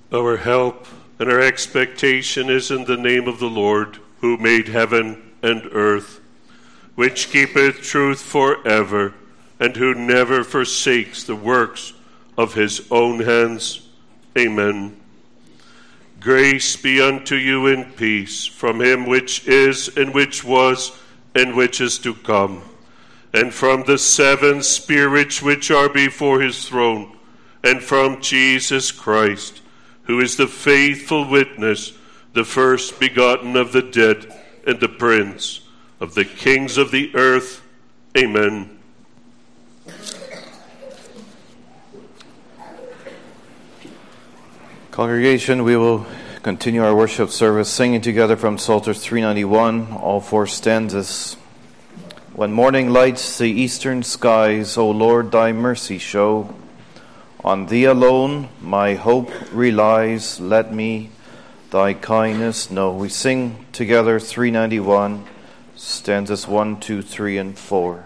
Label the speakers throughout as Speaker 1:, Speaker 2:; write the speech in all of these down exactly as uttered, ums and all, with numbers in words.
Speaker 1: Our help and our expectation is in the name of the Lord, who made heaven and earth, which keepeth truth forever, and who never forsakes the works of his own hands. Amen. Grace be unto you in peace from him which is, and which was, and which is to come, and from the seven spirits which are before his throne, and from Jesus Christ, who is the faithful witness, the first begotten of the dead, and the prince of the kings of the earth. Amen.
Speaker 2: Congregation, we will continue our worship service singing together from Psalter three ninety-one, all four stanzas. When morning lights the eastern skies, O Lord, thy mercy show. On thee alone my hope relies, let me thy kindness know. We sing together three ninety-one, stanzas one, two, three, and four.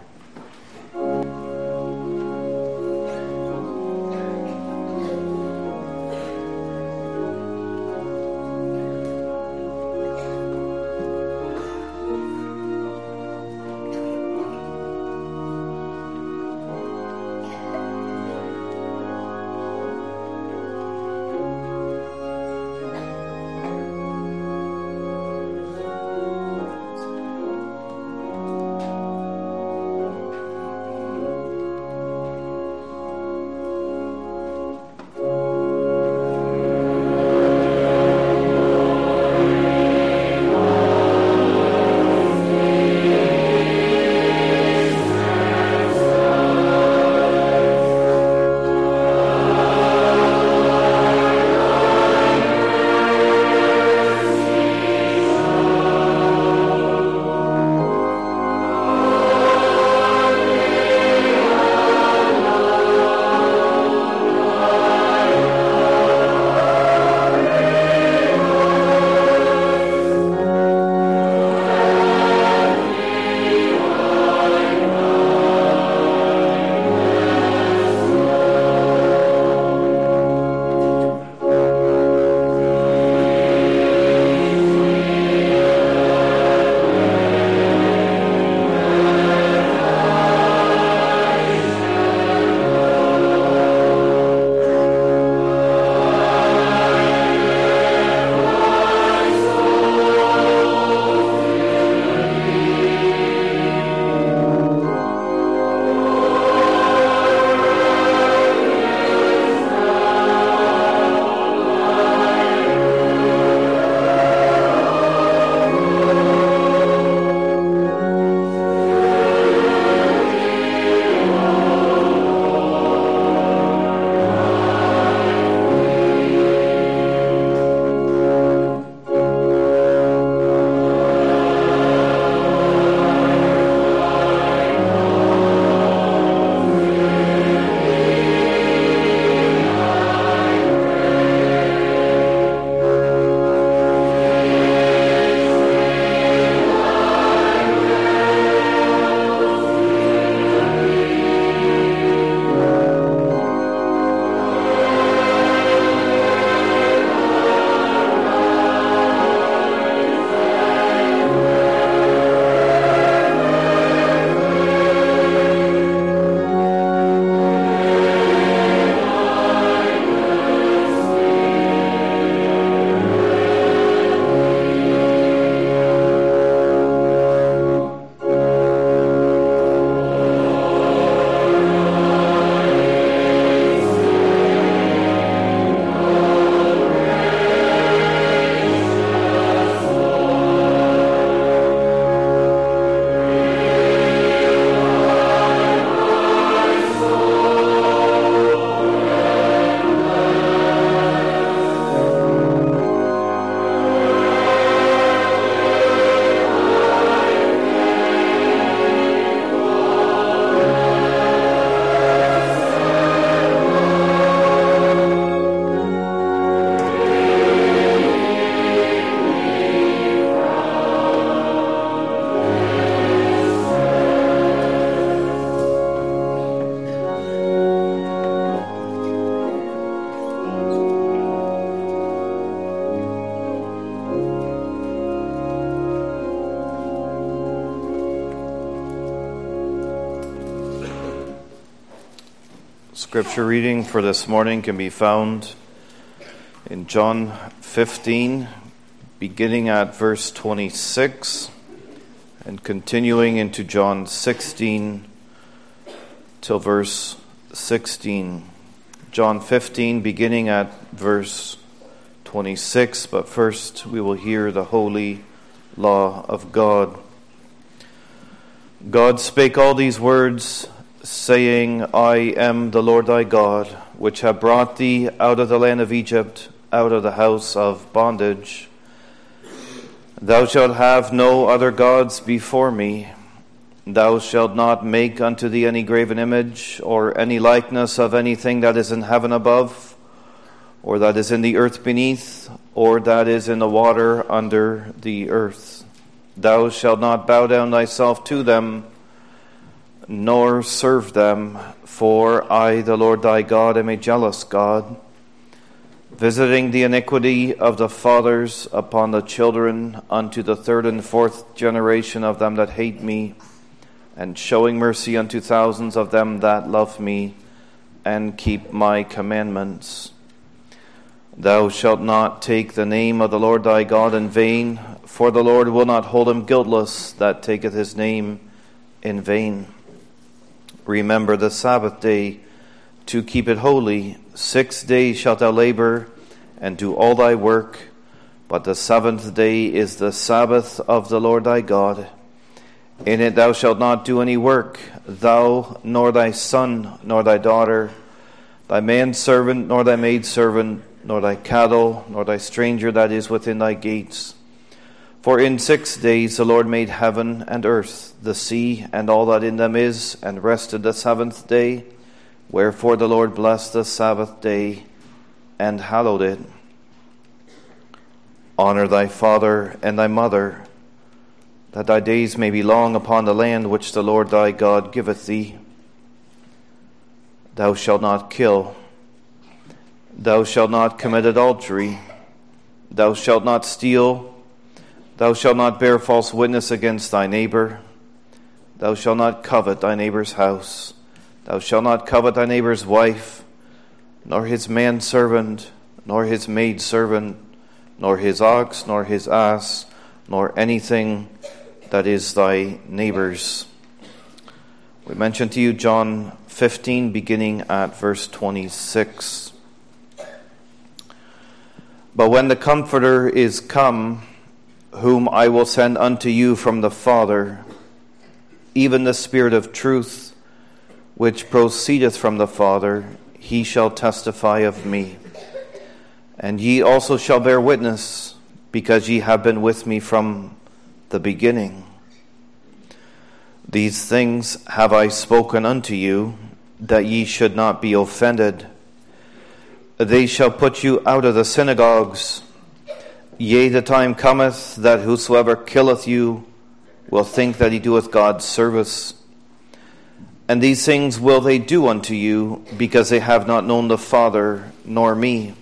Speaker 2: Scripture reading for this morning can be found in John fifteen, beginning at verse twenty-six and continuing into John sixteen till verse sixteen. John fifteen, beginning at verse twenty-six, but first we will hear the holy law of God. God spake all these words, saying, I am the Lord thy God, which have brought thee out of the land of Egypt, out of the house of bondage. Thou shalt have no other gods before me. Thou shalt not make unto thee any graven image, or any likeness of anything that is in heaven above, or that is in the earth beneath, or that is in the water under the earth. Thou shalt not bow down thyself to them, nor serve them, for I, the Lord thy God, am a jealous God, visiting the iniquity of the fathers upon the children unto the third and fourth generation of them that hate me, and showing mercy unto thousands of them that love me and keep my commandments. Thou shalt not take the name of the Lord thy God in vain, for the Lord will not hold him guiltless that taketh his name in vain. Remember the Sabbath day to keep it holy. Six days shalt thou labor and do all thy work, but the seventh day is the Sabbath of the Lord thy God. In it thou shalt not do any work, thou, nor thy son, nor thy daughter, thy manservant, nor thy maidservant, nor thy cattle, nor thy stranger that is within thy gates. For in six days the Lord made heaven and earth, the sea, and all that in them is, and rested the seventh day. Wherefore the Lord blessed the Sabbath day, and hallowed it. Honor thy father and thy mother, that thy days may be long upon the land which the Lord thy God giveth thee. Thou shalt not kill. Thou shalt not commit adultery. Thou shalt not steal. Thou shalt not bear false witness against thy neighbor. Thou shalt not covet thy neighbor's house. Thou shalt not covet thy neighbor's wife, nor his manservant, nor his maidservant, nor his ox, nor his ass, nor anything that is thy neighbor's. We mentioned to you John fifteen, beginning at verse twenty-six. But when the Comforter is come, whom I will send unto you from the Father, even the Spirit of truth, which proceedeth from the Father, he shall testify of me. And ye also shall bear witness, because ye have been with me from the beginning. These things have I spoken unto you, that ye should not be offended. They shall put you out of the synagogues. Yea, the time cometh that whosoever killeth you will think that he doeth God's service. And these things will they do unto you, because they have not known the Father nor me.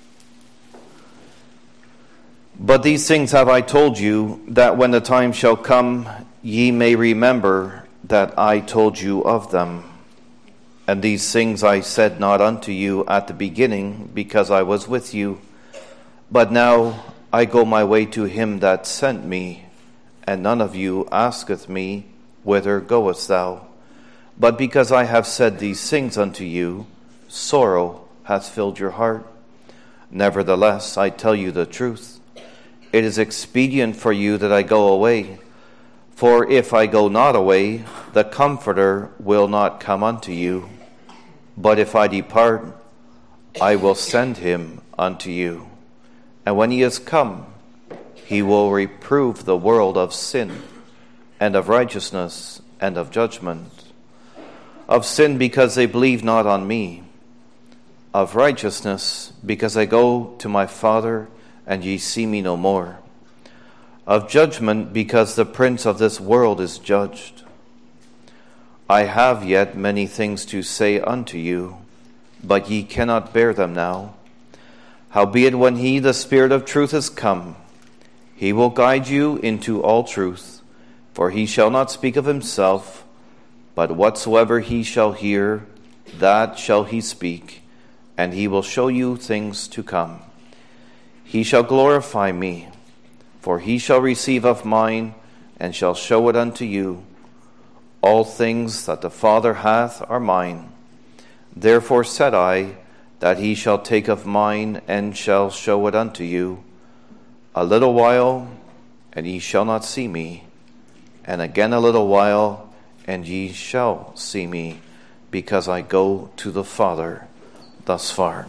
Speaker 2: But these things have I told you, that when the time shall come, ye may remember that I told you of them. And these things I said not unto you at the beginning, because I was with you. But now I go my way to him that sent me, and none of you asketh me, Whither goest thou? But because I have said these things unto you, sorrow hath filled your heart. Nevertheless, I tell you the truth. It is expedient for you that I go away. For if I go not away, the Comforter will not come unto you. But if I depart, I will send him unto you. And when he is come, he will reprove the world of sin, and of righteousness, and of judgment. Of sin, because they believe not on me. Of righteousness, because I go to my Father, and ye see me no more. Of judgment, because the prince of this world is judged. I have yet many things to say unto you, but ye cannot bear them now. Howbeit when he, the Spirit of truth, is come, he will guide you into all truth, for he shall not speak of himself, but whatsoever he shall hear, that shall he speak, and he will show you things to come. He shall glorify me, for he shall receive of mine, and shall show it unto you. All things that the Father hath are mine. Therefore said I, that he shall take of mine, and shall show it unto you. A little while, and ye shall not see me, and again a little while, and ye shall see me, because I go to the Father. Thus far.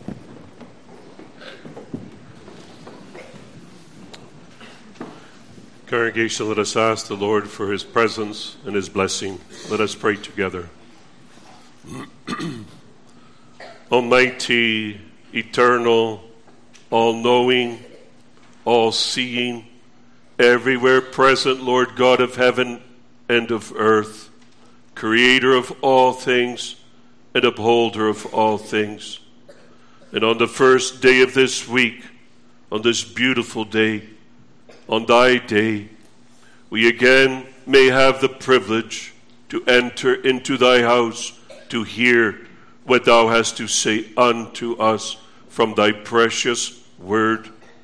Speaker 1: Congregation, let us ask the Lord for his presence and his blessing. Let us pray together. Almighty, eternal, all-knowing, all-seeing, everywhere present, Lord God of heaven and of earth, creator of all things and upholder of all things. And on the first day of this week, on this beautiful day, on thy day, we again may have the privilege to enter into thy house to hear what thou hast to say unto us from thy precious word.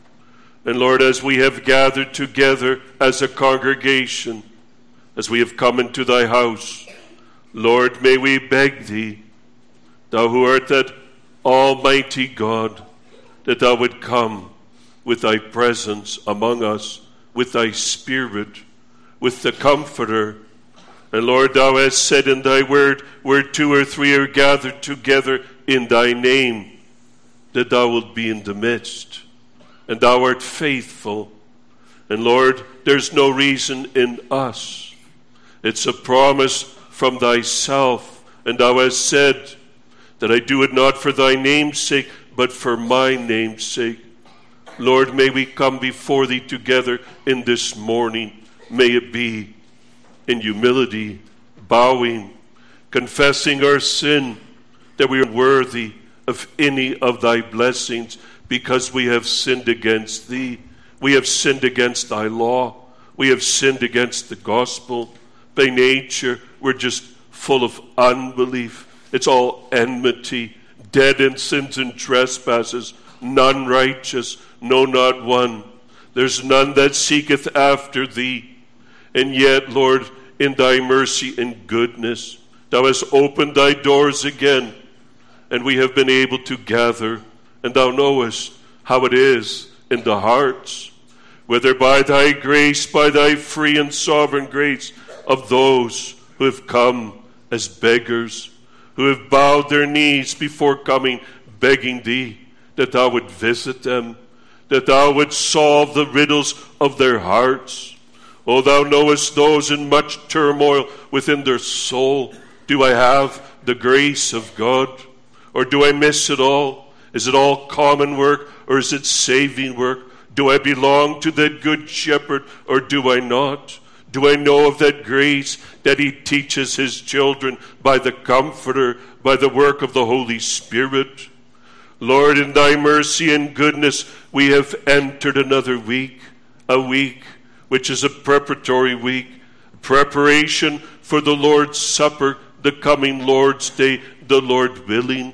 Speaker 1: And Lord, as we have gathered together as a congregation, as we have come into thy house, Lord, may we beg thee, thou who art that almighty God, that thou would come with thy presence among us, with thy Spirit, with the Comforter. And Lord, thou hast said in thy word, where two or three are gathered together in thy name, that thou wilt be in the midst. And thou art faithful. And Lord, there's no reason in us. It's a promise from thyself. And thou hast said that I do it not for thy name's sake, but for my name's sake. Lord, may we come before thee together in this morning. May it be in humility, bowing, confessing our sin, that we are worthy of any of thy blessings, because we have sinned against thee. We have sinned against thy law. We have sinned against the gospel. By nature, we're just full of unbelief. It's all enmity, dead in sins and trespasses, none righteous, no, not one. There's none that seeketh after thee. And yet, Lord, in thy mercy and goodness, thou hast opened thy doors again, and we have been able to gather. And thou knowest how it is in the hearts, whether by thy grace, by thy free and sovereign grace, of those who have come as beggars, who have bowed their knees before coming, begging thee that thou would visit them, that thou would solve the riddles of their hearts. O thou knowest those in much turmoil within their soul. Do I have the grace of God, or do I miss it all? Is it all common work, or is it saving work? Do I belong to that good shepherd, or do I not? Do I know of that grace that he teaches his children by the Comforter, by the work of the Holy Spirit? Lord, in thy mercy and goodness, we have entered another week, a week which is a preparatory week, preparation for the Lord's Supper, the coming Lord's Day, the Lord willing.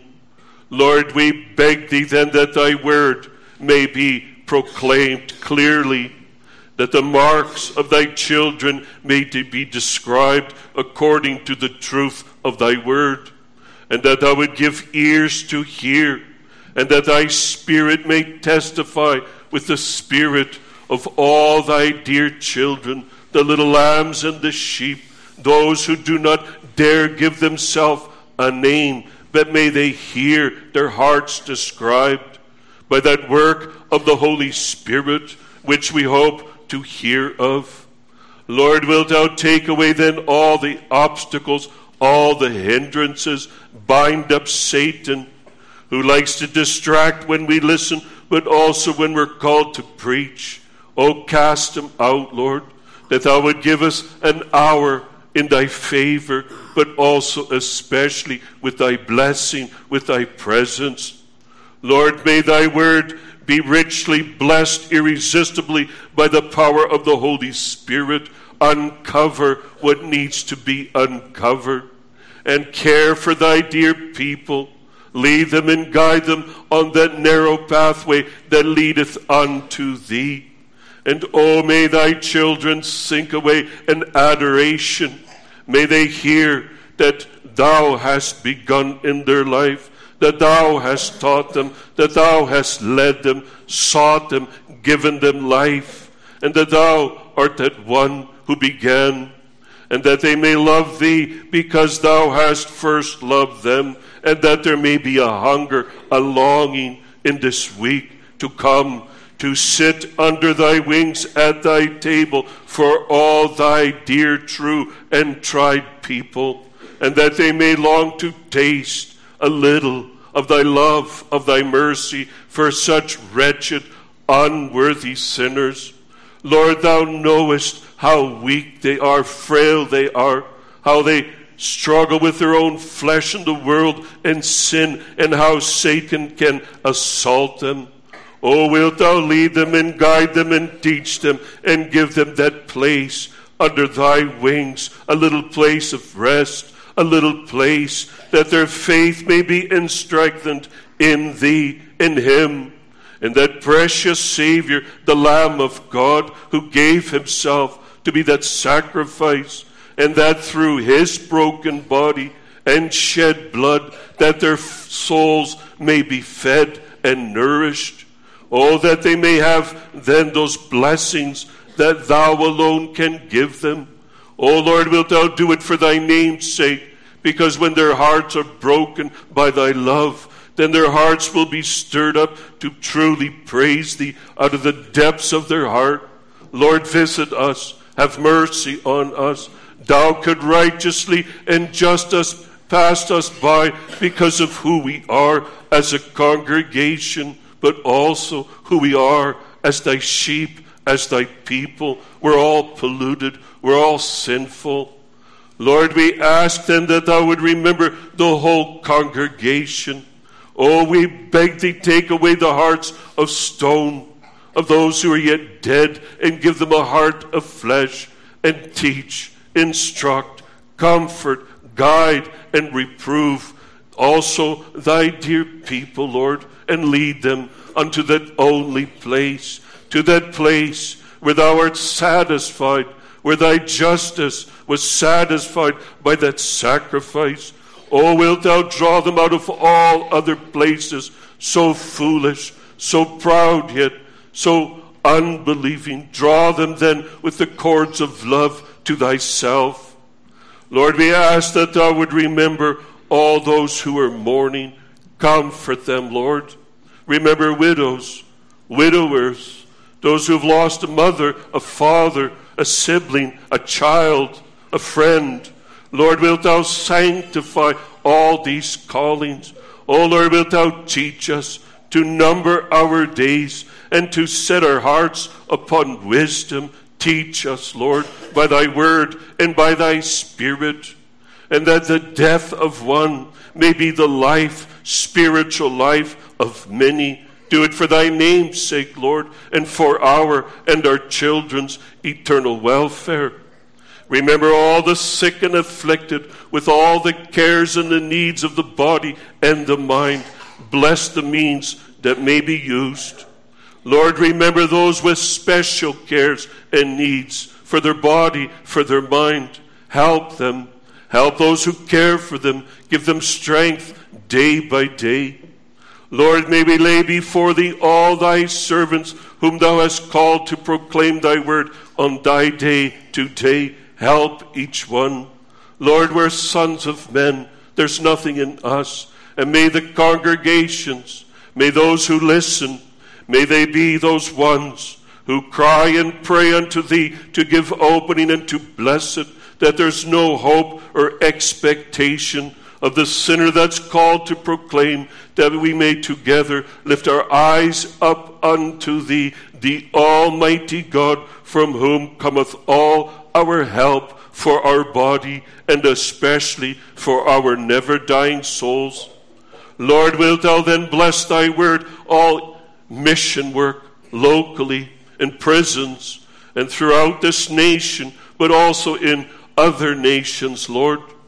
Speaker 1: Lord, we beg thee then that thy word may be proclaimed clearly, that the marks of thy children may be described according to the truth of thy word, and that thou would give ears to hear, and that thy Spirit may testify with the spirit of all thy dear children, the little lambs and the sheep, those who do not dare give themselves a name, but may they hear their hearts described by that work of the Holy Spirit, which we hope to hear of. Lord, wilt thou take away then all the obstacles, all the hindrances, bind up Satan, who likes to distract when we listen, but also when we're called to preach. Oh, cast him out, Lord, that thou would give us an hour in thy favor, but also especially with thy blessing, with thy presence. Lord, may thy word be richly blessed irresistibly by the power of the Holy Spirit. Uncover what needs to be uncovered. and care for thy dear people. Lead them and guide them on that narrow pathway that leadeth unto thee. And oh, may thy children sink away in adoration. May they hear that thou hast begun in their life, that thou hast taught them, that thou hast led them, sought them, given them life, and that thou art that one who began, and that they may love thee because thou hast first loved them, and that there may be a hunger, a longing in this week to come, to sit under thy wings at thy table for all thy dear, true, and tried people, and that they may long to taste a little of thy love, of thy mercy for such wretched, unworthy sinners. Lord, thou knowest how weak they are, frail they are, how they struggle with their own flesh and the world and sin, and how Satan can assault them. Oh, wilt thou lead them and guide them and teach them and give them that place under thy wings, a little place of rest, a little place that their faith may be strengthened in thee, in him, in that precious Savior, the Lamb of God, who gave himself to be that sacrifice, and that through his broken body and shed blood, that their souls may be fed and nourished. Oh, that they may have then those blessings that thou alone can give them. Oh, Lord, wilt thou do it for thy name's sake, because when their hearts are broken by thy love, then their hearts will be stirred up to truly praise thee out of the depths of their heart. Lord, visit us. Have mercy on us. Thou could righteously and justly pass us by because of who we are as a congregation, but also who we are as thy sheep, as thy people. We're all polluted. We're all sinful. Lord, we ask then that thou would remember the whole congregation. Oh, we beg thee, take away the hearts of stone of those who are yet dead, and give them a heart of flesh, and teach, instruct, comfort, guide, and reprove also thy dear people, Lord, and lead them unto that only place, to that place where thou art satisfied, where thy justice was satisfied by that sacrifice. Oh, wilt thou draw them out of all other places, so foolish, so proud yet so unbelieving. Draw them then with the cords of love to thyself. Lord, we ask that thou would remember all those who are mourning. Comfort them, Lord. Remember widows, widowers, those who have lost a mother, a father, a sibling, a child, a friend. Lord, wilt thou sanctify all these callings? Oh, Lord, wilt thou teach us to number our days and to set our hearts upon wisdom. Teach us, Lord, by thy word and by thy Spirit, and that the death of one may be the life, spiritual life of many. Do it for thy name's sake, Lord, and for our and our children's eternal welfare. Remember all the sick and afflicted with all the cares and the needs of the body and the mind. Bless the means that may be used. Lord, remember those with special cares and needs for their body, for their mind. Help them. Help those who care for them. Give them strength day by day. Lord, may we lay before thee all thy servants whom thou hast called to proclaim thy word on thy day to day. Help each one. Lord, we're sons of men. There's nothing in us. And may the congregations, may those who listen, may they be those ones who cry and pray unto thee to give opening and to bless it, that there's no hope or expectation of the sinner that's called to proclaim, that we may together lift our eyes up unto thee, the Almighty God, from whom cometh all our help for our body and especially for our never-dying souls. Lord, wilt thou then bless thy word, all mission work locally, in prisons, and throughout this nation, but also in other nations, Lord.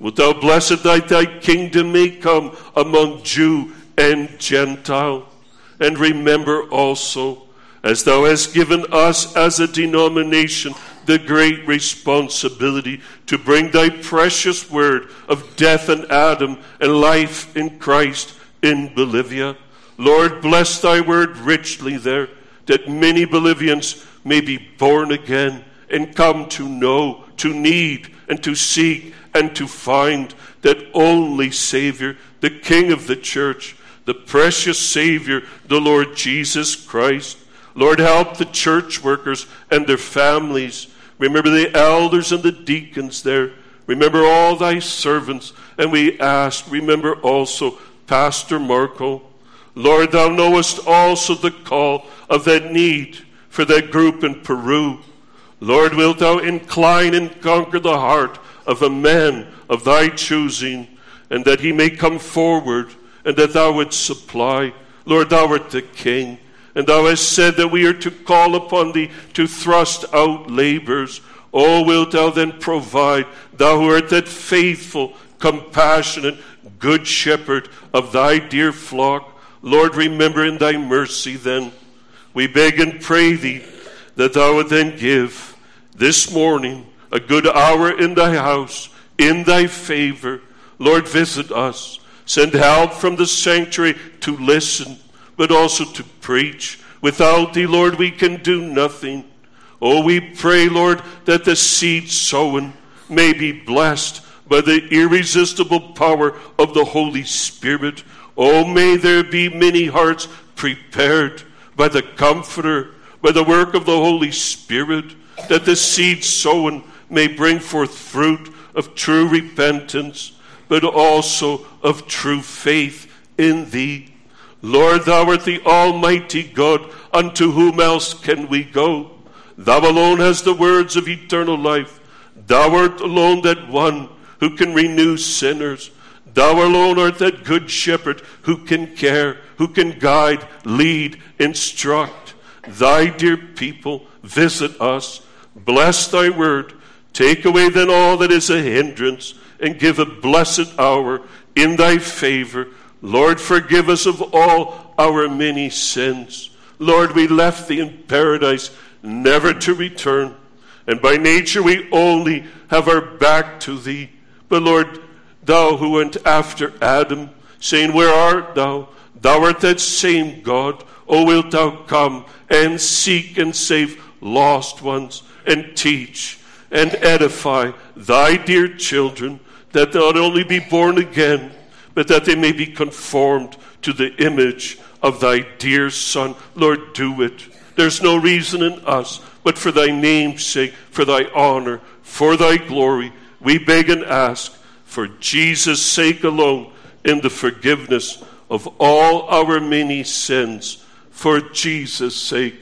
Speaker 1: Wilt thou bless it that thy kingdom may come among Jew and Gentile? And remember also, as thou hast given us as a denomination the great responsibility to bring thy precious word of death in Adam and life in Christ in Bolivia. Lord, bless thy word richly there, that many Bolivians may be born again and come to know, to need, and to seek, and to find that only Savior, the King of the church, the precious Savior, the Lord Jesus Christ. Lord, help the church workers and their families. Remember the elders and the deacons there. Remember all thy servants. And we ask, remember also Pastor Marco. Lord, thou knowest also the call of that need for that group in Peru. Lord, wilt thou incline and conquer the heart of a man of thy choosing, and that he may come forward, and that thou wouldst supply. Lord, thou art the King, and thou hast said that we are to call upon thee to thrust out labors. Oh, wilt thou then provide, thou who art that faithful, compassionate, good shepherd of thy dear flock. Lord, remember in thy mercy then, we beg and pray thee that thou would then give this morning a good hour in thy house, in thy favor. Lord, visit us. Send help from the sanctuary to listen, but also to preach. Without thee, Lord, we can do nothing. Oh, we pray, Lord, that the seed sown may be blessed by the irresistible power of the Holy Spirit. Oh, may there be many hearts prepared by the Comforter, by the work of the Holy Spirit, that the seed sown may bring forth fruit of true repentance, but also of true faith in thee. Lord, thou art the Almighty God, unto whom else can we go? Thou alone hast the words of eternal life. Thou art alone that one who can renew sinners. Thou alone art that good shepherd who can care, who can guide, lead, instruct. Thy dear people, visit us. Bless thy word. Take away then all that is a hindrance, and give a blessed hour in thy favor. Lord, forgive us of all our many sins. Lord, we left thee in paradise, never to return. And by nature we only have our back to thee. But Lord, thou who went after Adam, saying, where art thou? Thou art that same God. O wilt thou come and seek and save lost ones, and teach and edify thy dear children, that they'll not only be born again, but that they may be conformed to the image of thy dear Son. Lord, do it. There's no reason in us, but for thy name's sake, for thy honor, for thy glory, we beg and ask, for Jesus' sake alone, in the forgiveness of all our many sins, for Jesus' sake.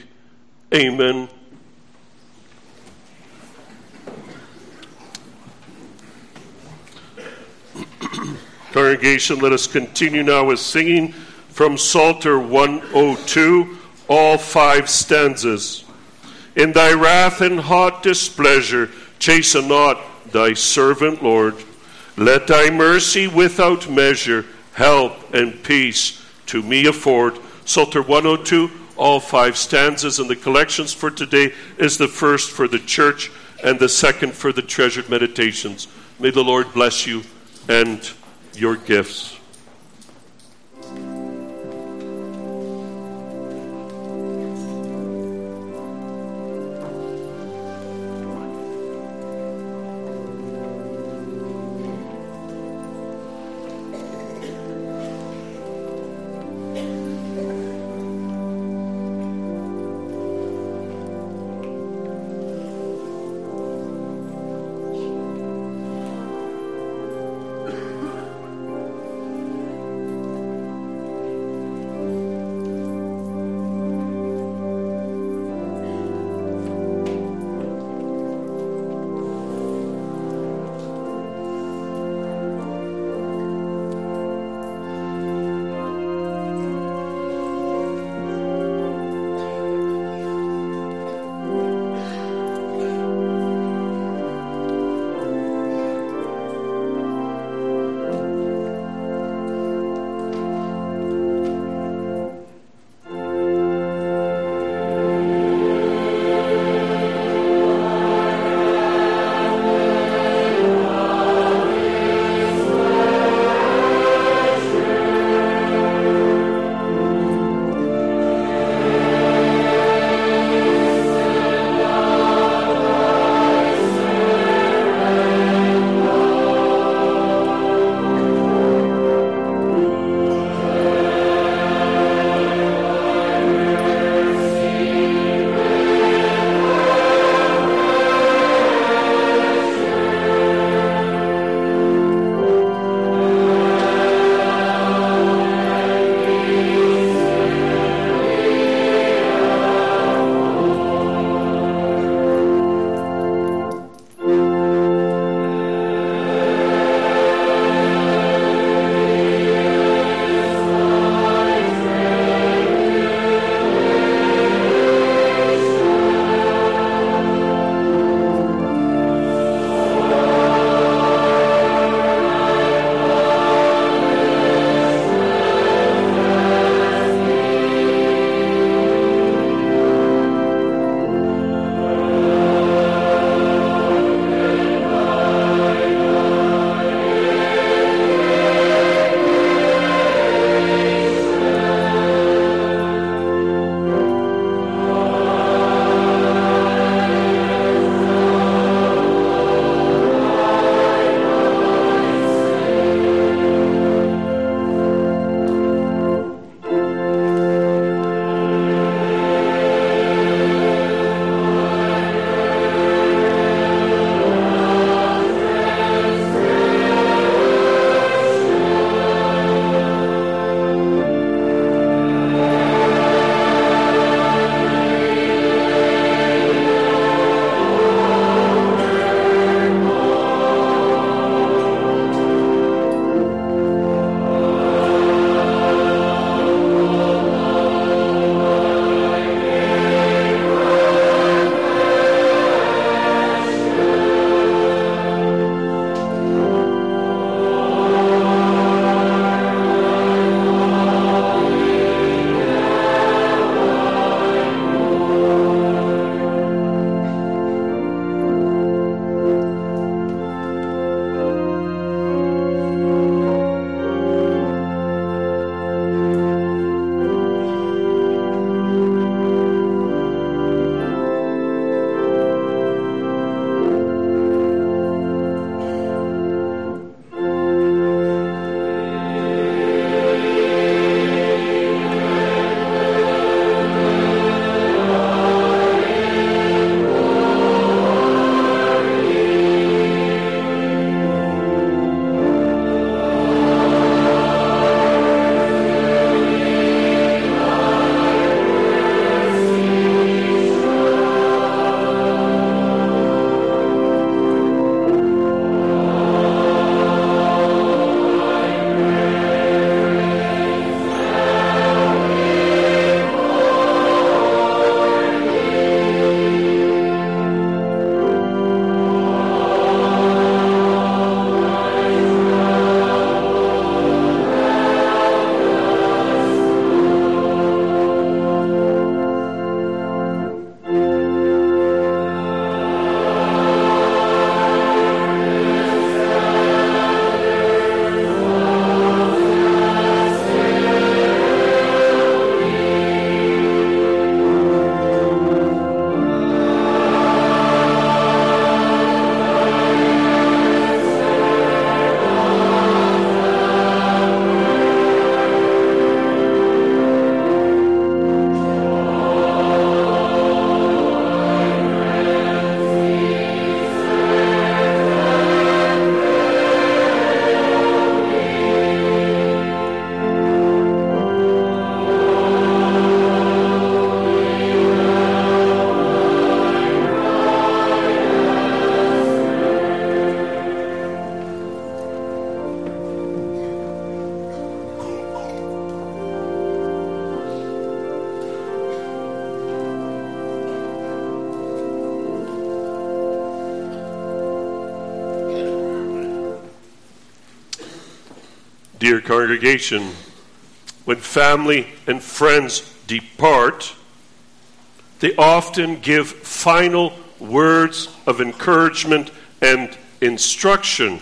Speaker 1: Amen. Congregation, let us continue now with singing from Psalter one oh two, all five stanzas. In thy wrath and hot displeasure, chasten not thy servant, Lord. Let thy mercy without measure help and peace to me afford. Psalter one oh two, all five stanzas, and the collections for today is the first for the church and the second for the treasured meditations. May the Lord bless you and your gifts. Dear congregation, when family and friends depart, they often give final words of encouragement and instruction.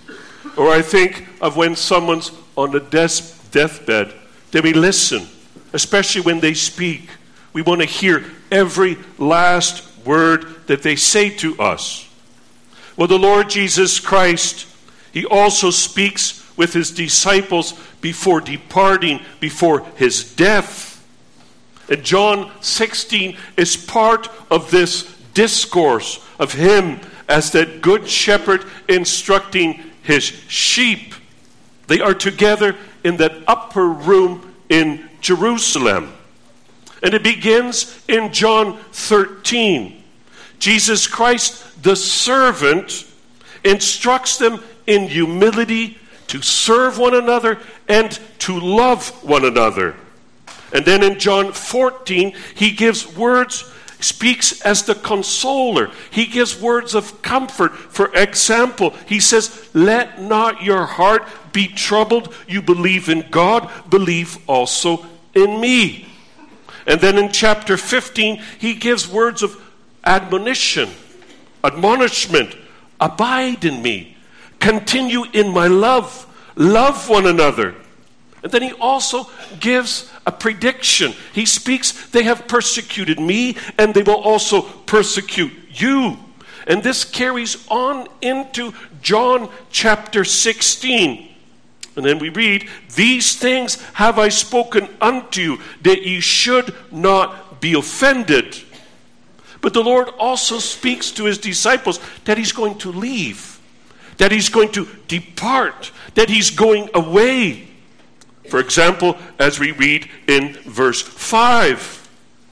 Speaker 1: Or I think of when someone's on a death, deathbed, that we listen, especially when they speak. We want to hear every last word that they say to us. Well, the Lord Jesus Christ, he also speaks with his disciples before departing, before his death. And John sixteen is part of this discourse of him as that good shepherd instructing his sheep. They are together in that upper room in Jerusalem. And it begins in John thirteen. Jesus Christ, the servant, instructs them in humility to serve one another and to love one another. And then in John fourteen, he gives words, speaks as the consoler. He gives words of comfort. For example, he says, let not your heart be troubled. You believe in God, believe also in me. And then in chapter fifteen, he gives words of admonition, admonishment. Abide in me. Continue in my love. Love one another. And then he also gives a prediction. He speaks, they have persecuted me, and they will also persecute you. And this carries on into John chapter sixteen. And then we read, these things have I spoken unto you, that ye should not be offended. But the Lord also speaks to his disciples that he's going to leave, that he's going to depart, that he's going away. For example, as we read in verse five.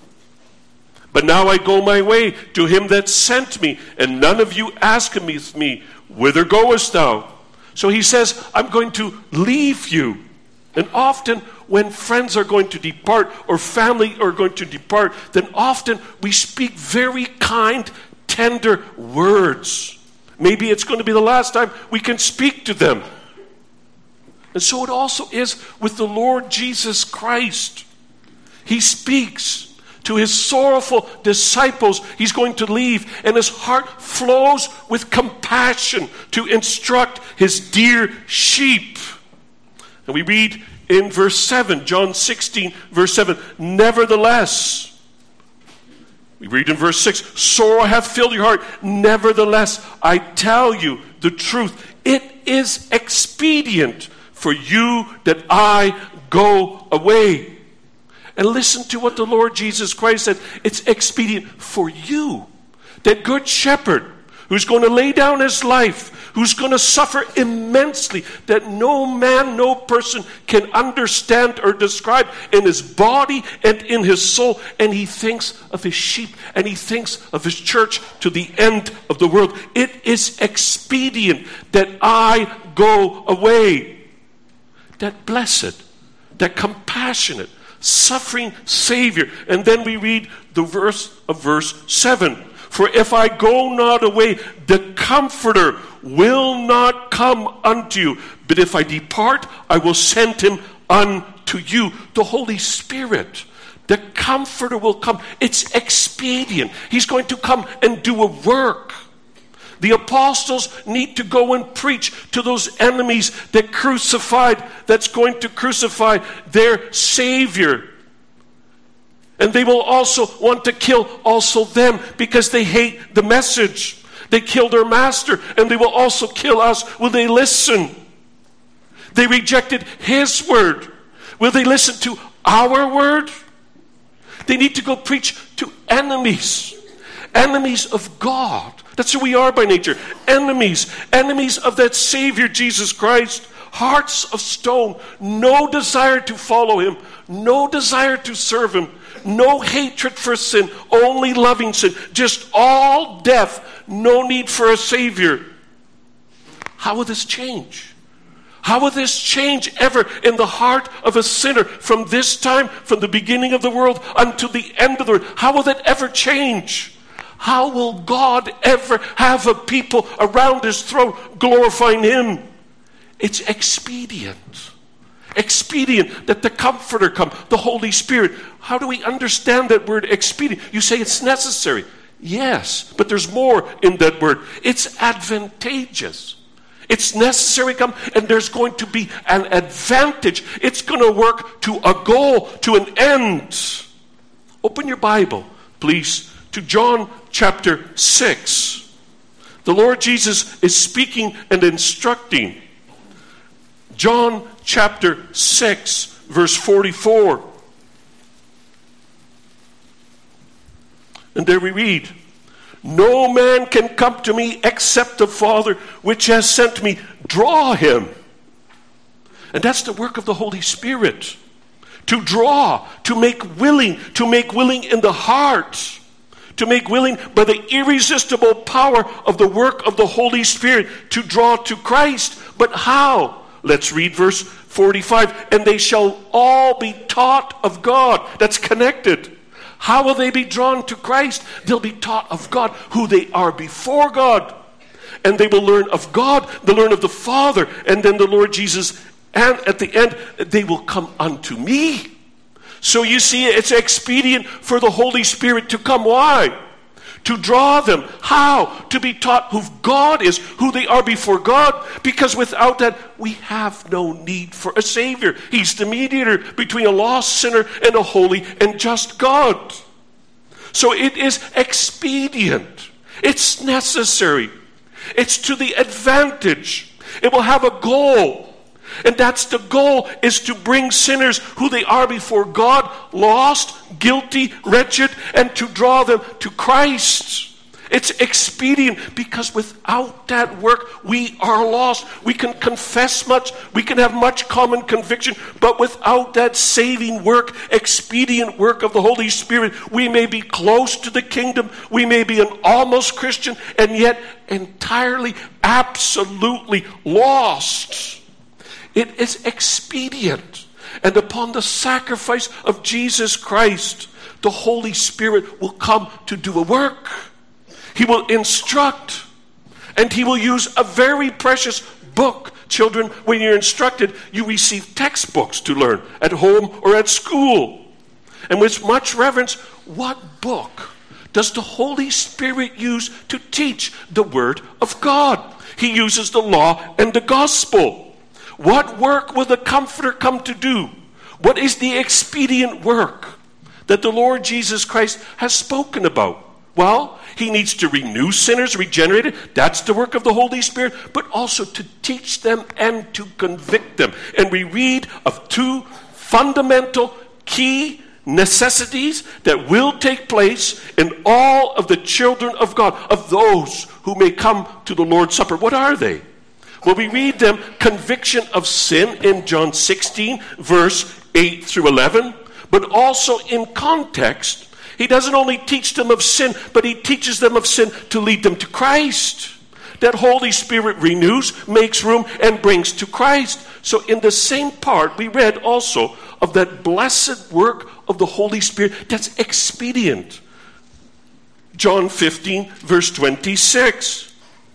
Speaker 1: But now I go my way to him that sent me, and none of you asketh me, whither goest thou? So he says, I'm going to leave you. And often when friends are going to depart or family are going to depart, then often we speak very kind, tender words. Maybe it's going to be the last time we can speak to them. And so it also is with the Lord Jesus Christ. He speaks to his sorrowful disciples. He's going to leave, and his heart flows with compassion to instruct his dear sheep. And we read in verse seven, John sixteen, verse seven, nevertheless, we read in verse six, sorrow hath filled your heart. Nevertheless, I tell you the truth. It is expedient for you that I go away. And listen to what the Lord Jesus Christ said. It's expedient for you. That good shepherd who's going to lay down his life, who's going to suffer immensely, that no man, no person can understand or describe in his body and in his soul. And he thinks of his sheep, and he thinks of his church to the end of the world. It is expedient that I go away. That blessed, that compassionate, suffering Savior. And then we read the verse of verse seven. For if I go not away, the Comforter will not come unto you. But if I depart, I will send him unto you. The Holy Spirit, the Comforter will come. It's expedient. He's going to come and do a work. The apostles need to go and preach to those enemies that crucified, that's going to crucify their Savior. And they will also want to kill also them because they hate the message. They kill their master, and they will also kill us. Will they listen? They rejected his word. Will they listen to our word? They need to go preach to enemies. Enemies of God. That's who we are by nature. Enemies. Enemies of that Savior, Jesus Christ. Hearts of stone. No desire to follow him. No desire to serve him. No hatred for sin. Only loving sin. Just all death. No need for a Savior. How will this change? How will this change ever in the heart of a sinner from this time, from the beginning of the world until the end of the world? How will that ever change? How will God ever have a people around his throne glorifying him? It's expedient. Expedient, that the Comforter come, the Holy Spirit. How do we understand that word expedient? You say it's necessary. Yes, but there's more in that word. It's advantageous. It's necessary come, and there's going to be an advantage. It's going to work to a goal, to an end. Open your Bible, please, to John chapter six. The Lord Jesus is speaking and instructing. John chapter six, verse forty-four. And there we read, "No man can come to me except the Father which has sent me draw him." And that's the work of the Holy Spirit. To draw, to make willing, to make willing in the heart. To make willing by the irresistible power of the work of the Holy Spirit to draw to Christ. But how? Let's read verse forty-five. "And they shall all be taught of God." That's connected. How will they be drawn to Christ? They'll be taught of God, who they are before God. And they will learn of God, they'll learn of the Father, and then the Lord Jesus. And at the end, they will come unto me. So you see, it's expedient for the Holy Spirit to come. Why? To draw them. How? To be taught who God is, who they are before God. Because without that, we have no need for a Savior. He's the mediator between a lost sinner and a holy and just God. So it is expedient. It's necessary. It's to the advantage. It will have a goal. And that's the goal, is to bring sinners who they are before God, lost, guilty, wretched, and to draw them to Christ. It's expedient because without that work, we are lost. We can confess much, we can have much common conviction, but without that saving work, expedient work of the Holy Spirit, we may be close to the kingdom, we may be an almost Christian, and yet entirely, absolutely lost. It is expedient. And upon the sacrifice of Jesus Christ, the Holy Spirit will come to do a work. He will instruct. And He will use a very precious book. Children, when you're instructed, you receive textbooks to learn at home or at school. And with much reverence, what book does the Holy Spirit use to teach the Word of God? He uses the law and the gospel. What work will the Comforter come to do? What is the expedient work that the Lord Jesus Christ has spoken about? Well, He needs to renew sinners, regenerated. That's the work of the Holy Spirit. But also to teach them and to convict them. And we read of two fundamental key necessities that will take place in all of the children of God, of those who may come to the Lord's Supper. What are they? Well, we read them conviction of sin in John sixteen, verse eight through eleven. But also in context, He doesn't only teach them of sin, but He teaches them of sin to lead them to Christ. That Holy Spirit renews, makes room, and brings to Christ. So in the same part, we read also of that blessed work of the Holy Spirit that's expedient. John fifteen, verse twenty-six.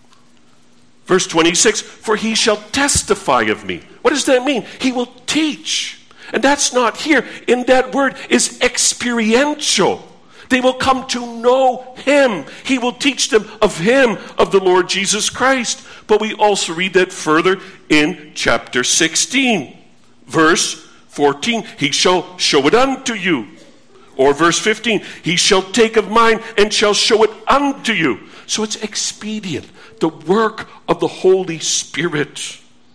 Speaker 1: Verse twenty-six, "For He shall testify of me." What does that mean? He will teach. And that's not here. In that word is experiential. They will come to know Him. He will teach them of Him, of the Lord Jesus Christ. But we also read that further in chapter sixteen. Verse fourteen, "He shall show it unto you." Or verse fifteen, "He shall take of mine and shall show it unto you." So it's expedient. The work of the Holy Spirit.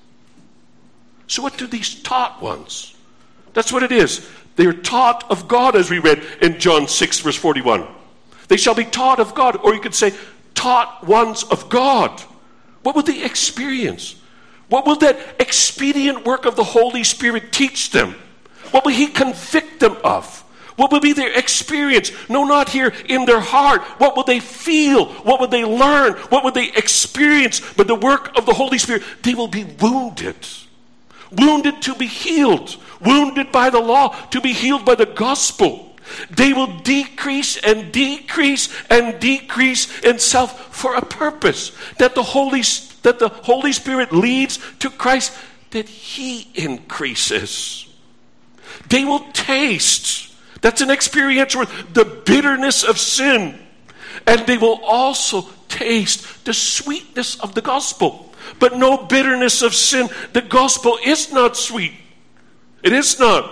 Speaker 1: So what do these taught ones? That's what it is. They are taught of God, as we read in John six, verse forty-one. They shall be taught of God. Or you could say, taught ones of God. What will they experience? What will that expedient work of the Holy Spirit teach them? What will He convict them of? What will be their experience? No, not here, in their heart. What will they feel? What will they learn? What will they experience? But the work of the Holy Spirit, they will be wounded. Wounded to be healed. Wounded by the law to be healed by the gospel. They will decrease and decrease and decrease in self for a purpose. That the Holy, that the Holy Spirit leads to Christ. that he increases. They will taste, that's an experiential word, the bitterness of sin. And they will also taste the sweetness of the gospel. But no bitterness of sin. The gospel is not sweet. It is not.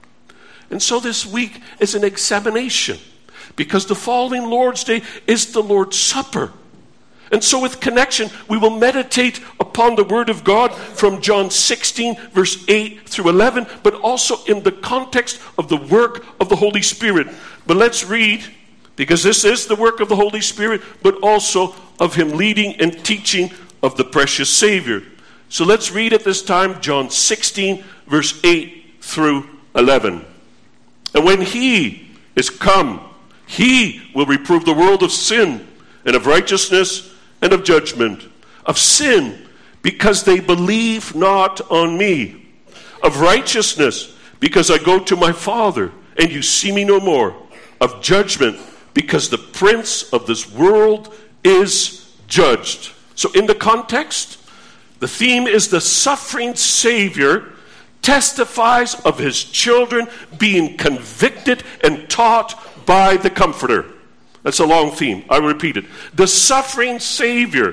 Speaker 1: And so this week is an examination, because the following Lord's Day is the Lord's Supper. And so with connection, we will meditate upon the Word of God from John sixteen, verse eight through eleven, but also in the context of the work of the Holy Spirit. But let's read, because this is the work of the Holy Spirit, but also of Him leading and teaching of the precious Savior. So let's read at this time John sixteen, verse eight through eleven. And when He is come, He will reprove the world of sin and of righteousness and of judgment. Of sin, because they believe not on me. Of righteousness, because I go to my Father, and you see me no more. Of judgment, because the prince of this world is judged. So in the context, the theme is the suffering Savior testifies of His children being convicted and taught by the Comforter. That's a long theme. I repeat it. The suffering Savior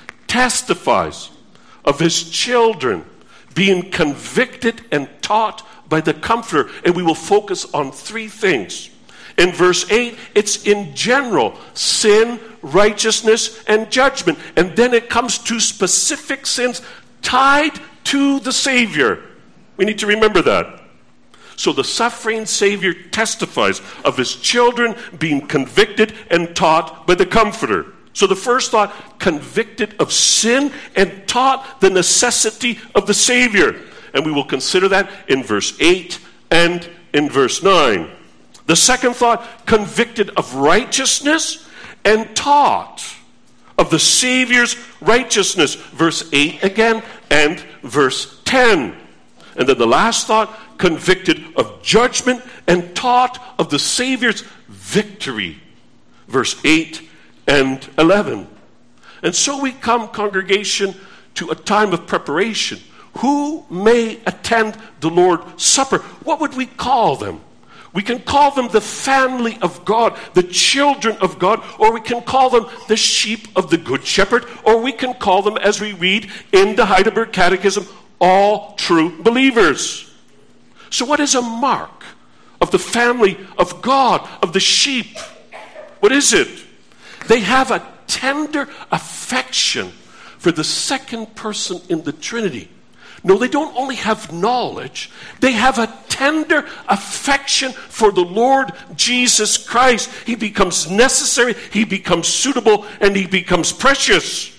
Speaker 1: testifies of His children being convicted and taught by the Comforter. And we will focus on three things. In verse eight, it's in general sin, righteousness, and judgment. And then it comes to specific sins tied to the Savior. We need to remember that. So the suffering Savior testifies of His children being convicted and taught by the Comforter. So the first thought, convicted of sin and taught the necessity of the Savior. And we will consider that in verse eight and in verse nine. The second thought, convicted of righteousness and taught of the Savior's righteousness. Verse eight again and verse ten. And then the last thought, convicted of judgment and taught of the Savior's victory. Verse eight and eleven. And so we come, congregation, to a time of preparation. Who may attend the Lord's Supper? What would we call them? We can call them the family of God, the children of God, or we can call them the sheep of the Good Shepherd, or we can call them, as we read in the Heidelberg Catechism, all true believers. So what is a mark of the family of God, of the sheep? What is it? They have a tender affection for the second person in the Trinity. No, they don't only have knowledge, they have a tender affection for the Lord Jesus Christ. He becomes necessary, He becomes suitable, and He becomes precious.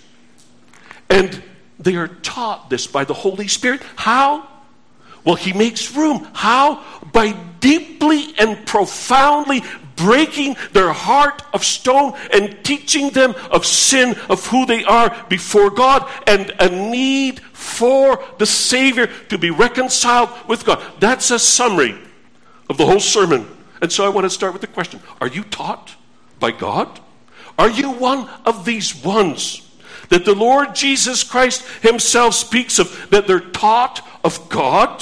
Speaker 1: And they are taught this by the Holy Spirit. How? Well, He makes room. How? By deeply and profoundly breaking their heart of stone and teaching them of sin, of who they are before God, and a need for the Savior to be reconciled with God. That's a summary of the whole sermon. And so I want to start with the question, are you taught by God? Are you one of these ones that the Lord Jesus Christ Himself speaks of, that they're taught of God?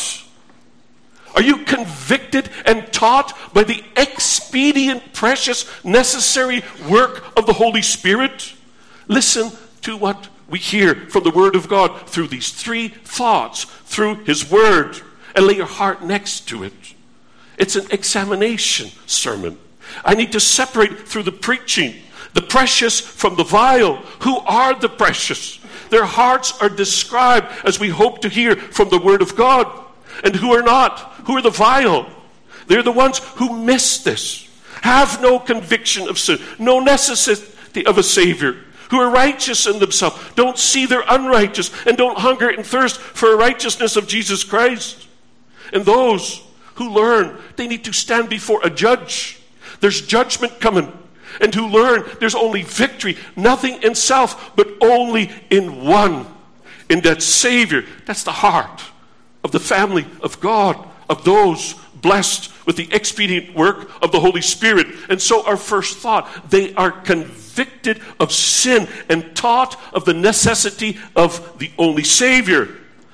Speaker 1: Are you convicted and taught by the expedient, precious, necessary work of the Holy Spirit? Listen to what we hear from the Word of God through these three thoughts, through His Word, and lay your heart next to it. It's an examination sermon. I need to separate through the preaching the precious from the vile. Who are the precious? Their hearts are described as we hope to hear from the Word of God. And who are not? Who are the vile? They're the ones who miss this, have no conviction of sin, no necessity of a Savior, who are righteous in themselves, don't see they're unrighteous, and don't hunger and thirst for a righteousness of Jesus Christ. And those who learn they need to stand before a judge. There's judgment coming. And who learn there's only victory, nothing in self, but only in one, in that Savior. That's the heart of the family of God, of those blessed with the expedient work of the Holy Spirit. And so our first thought, they are convicted of sin and taught of the necessity of the only Savior.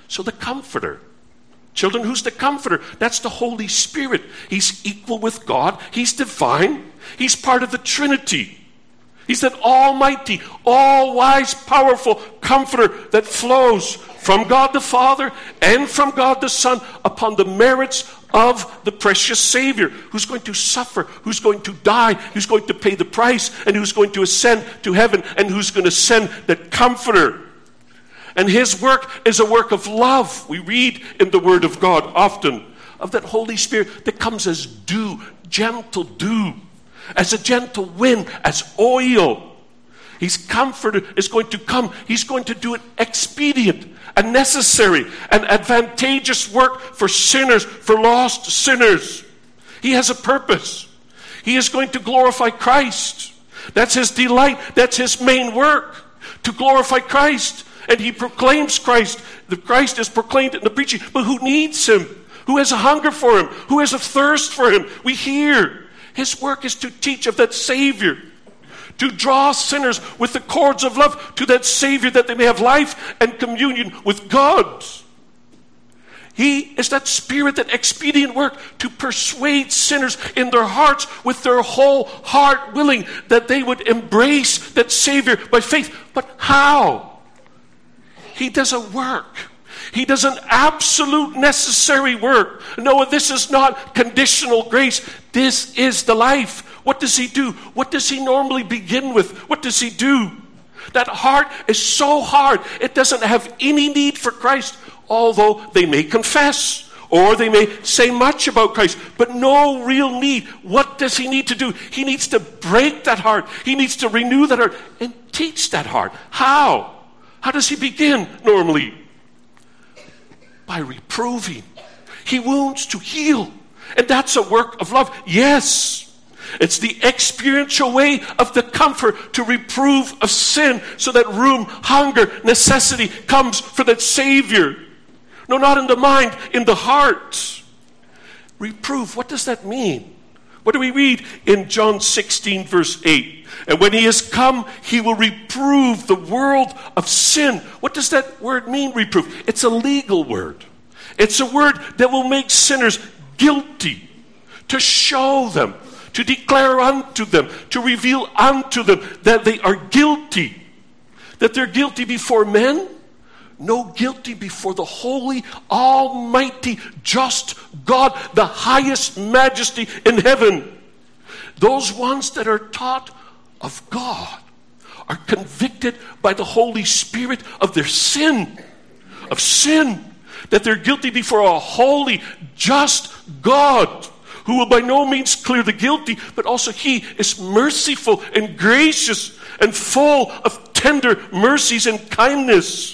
Speaker 1: So the Comforter. Children, who's the Comforter? That's the Holy Spirit. He's equal with God. He's divine. He's part of the Trinity. He's that almighty, all-wise, powerful Comforter that flows from God the Father and from God the Son upon the merits of the precious Savior, who's going to suffer, who's going to die, who's going to pay the price, and who's going to ascend to heaven, and who's going to send that Comforter. And his work is a work of love. We read in the Word of God often of that Holy Spirit that comes as dew, gentle dew, as a gentle wind, as oil. His Comforter is going to come. He's going to do an expedient, a necessary, an advantageous work for sinners, for lost sinners. He has a purpose. He is going to glorify Christ. That's his delight. That's his main work, to glorify Christ. And he proclaims Christ. The Christ is proclaimed in the preaching. But who needs him? Who has a hunger for him? Who has a thirst for him? We hear. His work is to teach of that Savior, to draw sinners with the cords of love to that Savior, that they may have life and communion with God. He is that Spirit, that expedient work to persuade sinners in their hearts with their whole heart, willing that they would embrace that Savior by faith. But how? He does a work. He does an absolute necessary work. No, this is not conditional grace. This is the life. What does he do? What does he normally begin with? What does he do? That heart is so hard. It doesn't have any need for Christ, although they may confess or they may say much about Christ, but no real need. What does he need to do? He needs to break that heart. He needs to renew that heart and teach that heart. How? How does he begin normally? By reproving. He wounds to heal. And that's a work of love. Yes. It's the experiential way of the comfort to reprove of sin, so that room, hunger, necessity comes for that Savior. No, not in the mind, in the heart. Reprove, what does that mean? What do we read in John sixteen, verse eight? And when he has come, he will reprove the world of sin. What does that word mean, reprove? It's a legal word. It's a word that will make sinners guilty, to show them, to declare unto them, to reveal unto them that they are guilty. That they're guilty before men, no, guilty before the holy, almighty, just God, the highest majesty in heaven. Those ones that are taught of God are convicted by the Holy Spirit of their sin, of sin, that they're guilty before a holy, just God, who will by no means clear the guilty, but also he is merciful and gracious and full of tender mercies and kindness.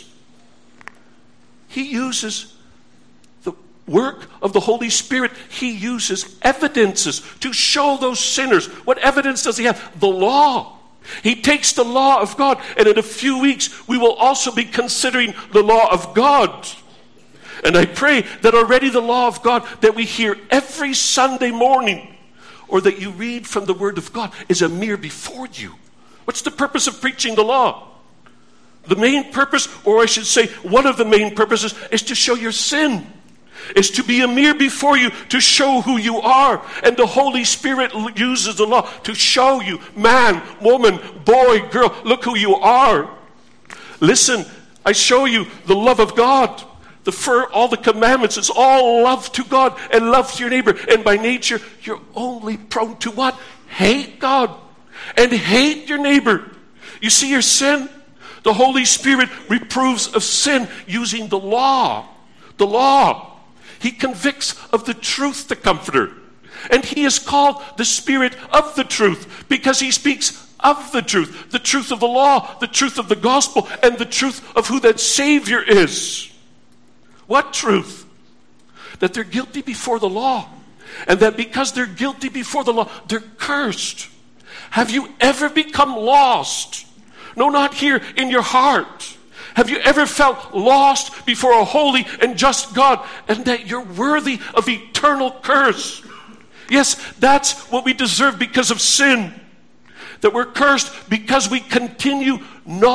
Speaker 1: He uses the work of the Holy Spirit. He uses evidences to show those sinners. What evidence does he have? The law. He takes the law of God, and in a few weeks we will also be considering the law of God. And I pray that already the law of God that we hear every Sunday morning, or that you read from the Word of God, is a mirror before you. What's the purpose of preaching the law? The main purpose, or I should say one of the main purposes, is to show your sin. Is to be a mirror before you, to show who you are. And the Holy Spirit uses the law to show you, man, woman, boy, girl, look who you are. Listen, I show you the love of God. The fir- all the commandments, it's all love to God and love to your neighbor. And by nature, you're only prone to what? Hate God and hate your neighbor. You see your sin? The Holy Spirit reproves of sin using the law. The law. He convicts of the truth, the Comforter. And he is called the Spirit of the truth because he speaks of the truth. The truth of the law, the truth of the gospel, and the truth of who that Savior is. What truth? That they're guilty before the law. And that because they're guilty before the law, they're cursed. Have you ever become lost? No, not here, in your heart. Have you ever felt lost before a holy and just God, and that you're worthy of eternal curse? Yes, that's what we deserve because of sin. That we're cursed because we continue not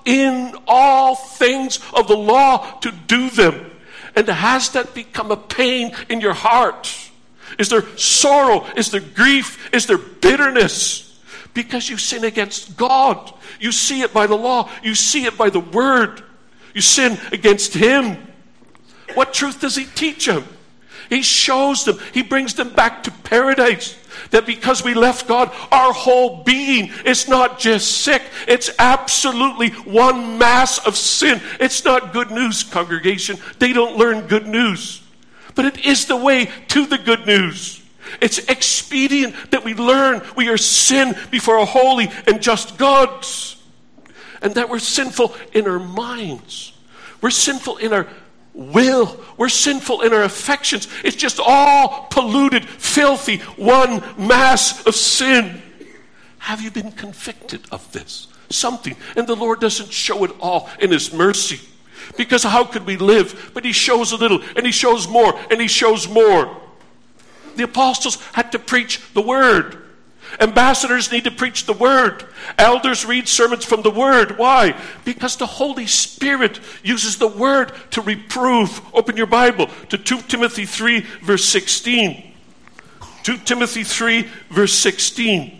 Speaker 1: in all things of the law to do them. And has that become a pain in your heart? Is there sorrow? Is there grief? Is there bitterness? Because you sin against God. You see it by the law. You see it by the word. You sin against him. What truth does he teach them? He shows them. He brings them back to paradise. That because we left God, our whole being is not just sick. It's absolutely one mass of sin. It's not good news, congregation. They don't learn good news. But it is the way to the good news. It's expedient that we learn we are sin before a holy and just God. And that we're sinful in our minds. We're sinful in our will. We're sinful in our affections. It's just all polluted, filthy, one mass of sin. Have you been convicted of this? Something. And the Lord doesn't show it all in his mercy. Because how could we live? But he shows a little, and he shows more, and he shows more. The apostles had to preach the word. Ambassadors need to preach the word. Elders read sermons from the word. Why? Because the Holy Spirit uses the word to reprove. Open your Bible to Second Timothy three, verse sixteen. Second Timothy three, verse sixteen.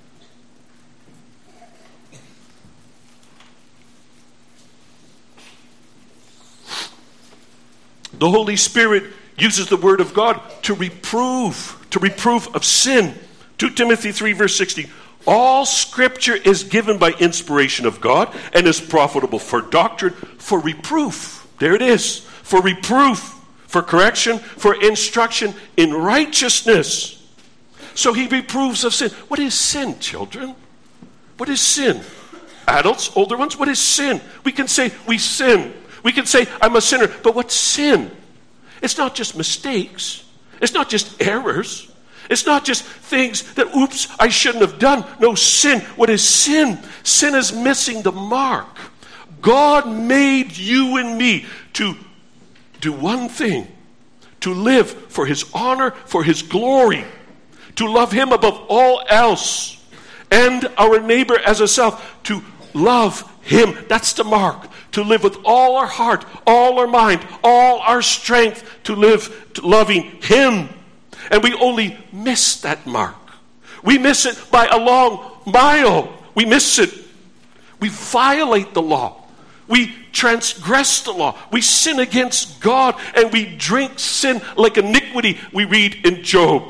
Speaker 1: The Holy Spirit uses the word of God to reprove, to reprove of sin. Second Timothy three, verse sixteen. All scripture is given by inspiration of God and is profitable for doctrine, for reproof. There it is. For reproof, for correction, for instruction in righteousness. So he reproves of sin. What is sin, children? What is sin? Adults, older ones, what is sin? We can say we sin. We can say, I'm a sinner. But what's sin? It's not just mistakes. It's not just errors. It's not just things that, oops, I shouldn't have done. No, sin. What is sin? Sin is missing the mark. God made you and me to do one thing. To live for his honor, for his glory. To love him above all else. And our neighbor as ourselves. To love him. That's the mark. To live with all our heart, all our mind, all our strength, to live to loving him. And we only miss that mark. We miss it by a long mile. We miss it. We violate the law. We transgress the law. We sin against God, and we drink sin like iniquity, we read in Job.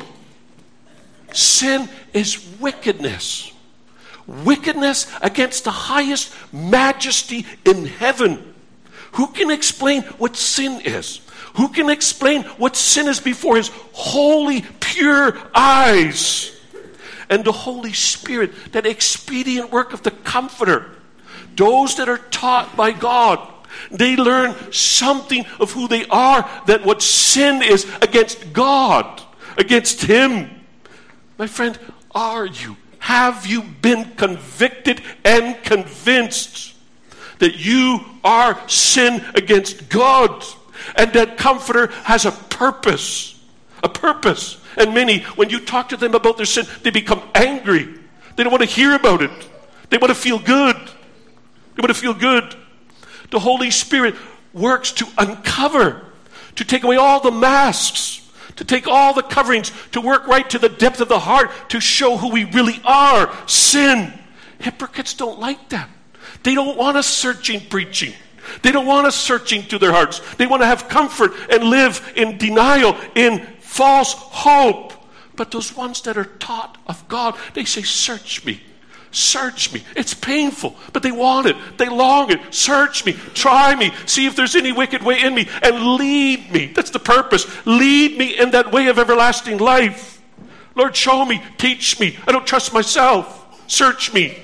Speaker 1: Sin is wickedness. Wickedness against the highest majesty in heaven. Who can explain what sin is? Who can explain what sin is before his holy, pure eyes? And the Holy Spirit, that expedient work of the Comforter, those that are taught by God, they learn something of who they are, that what sin is against God, against him. My friend, are you? Have you been convicted and convinced that you are sin against God? And that Comforter has a purpose. A purpose. And many, when you talk to them about their sin, they become angry. They don't want to hear about it. They want to feel good. They want to feel good. The Holy Spirit works to uncover, to take away all the masks, to take all the coverings, to work right to the depth of the heart, to show who we really are, sin. Hypocrites don't like that. They don't want us searching preaching. They don't want us searching to their hearts. They want to have comfort and live in denial, in false hope. But those ones that are taught of God, they say, search me. Search me. It's painful, but they want it. They long it. Search me. Try me. See if there's any wicked way in me. And lead me. That's the purpose. Lead me in that way of everlasting life. Lord, show me. Teach me. I don't trust myself. Search me.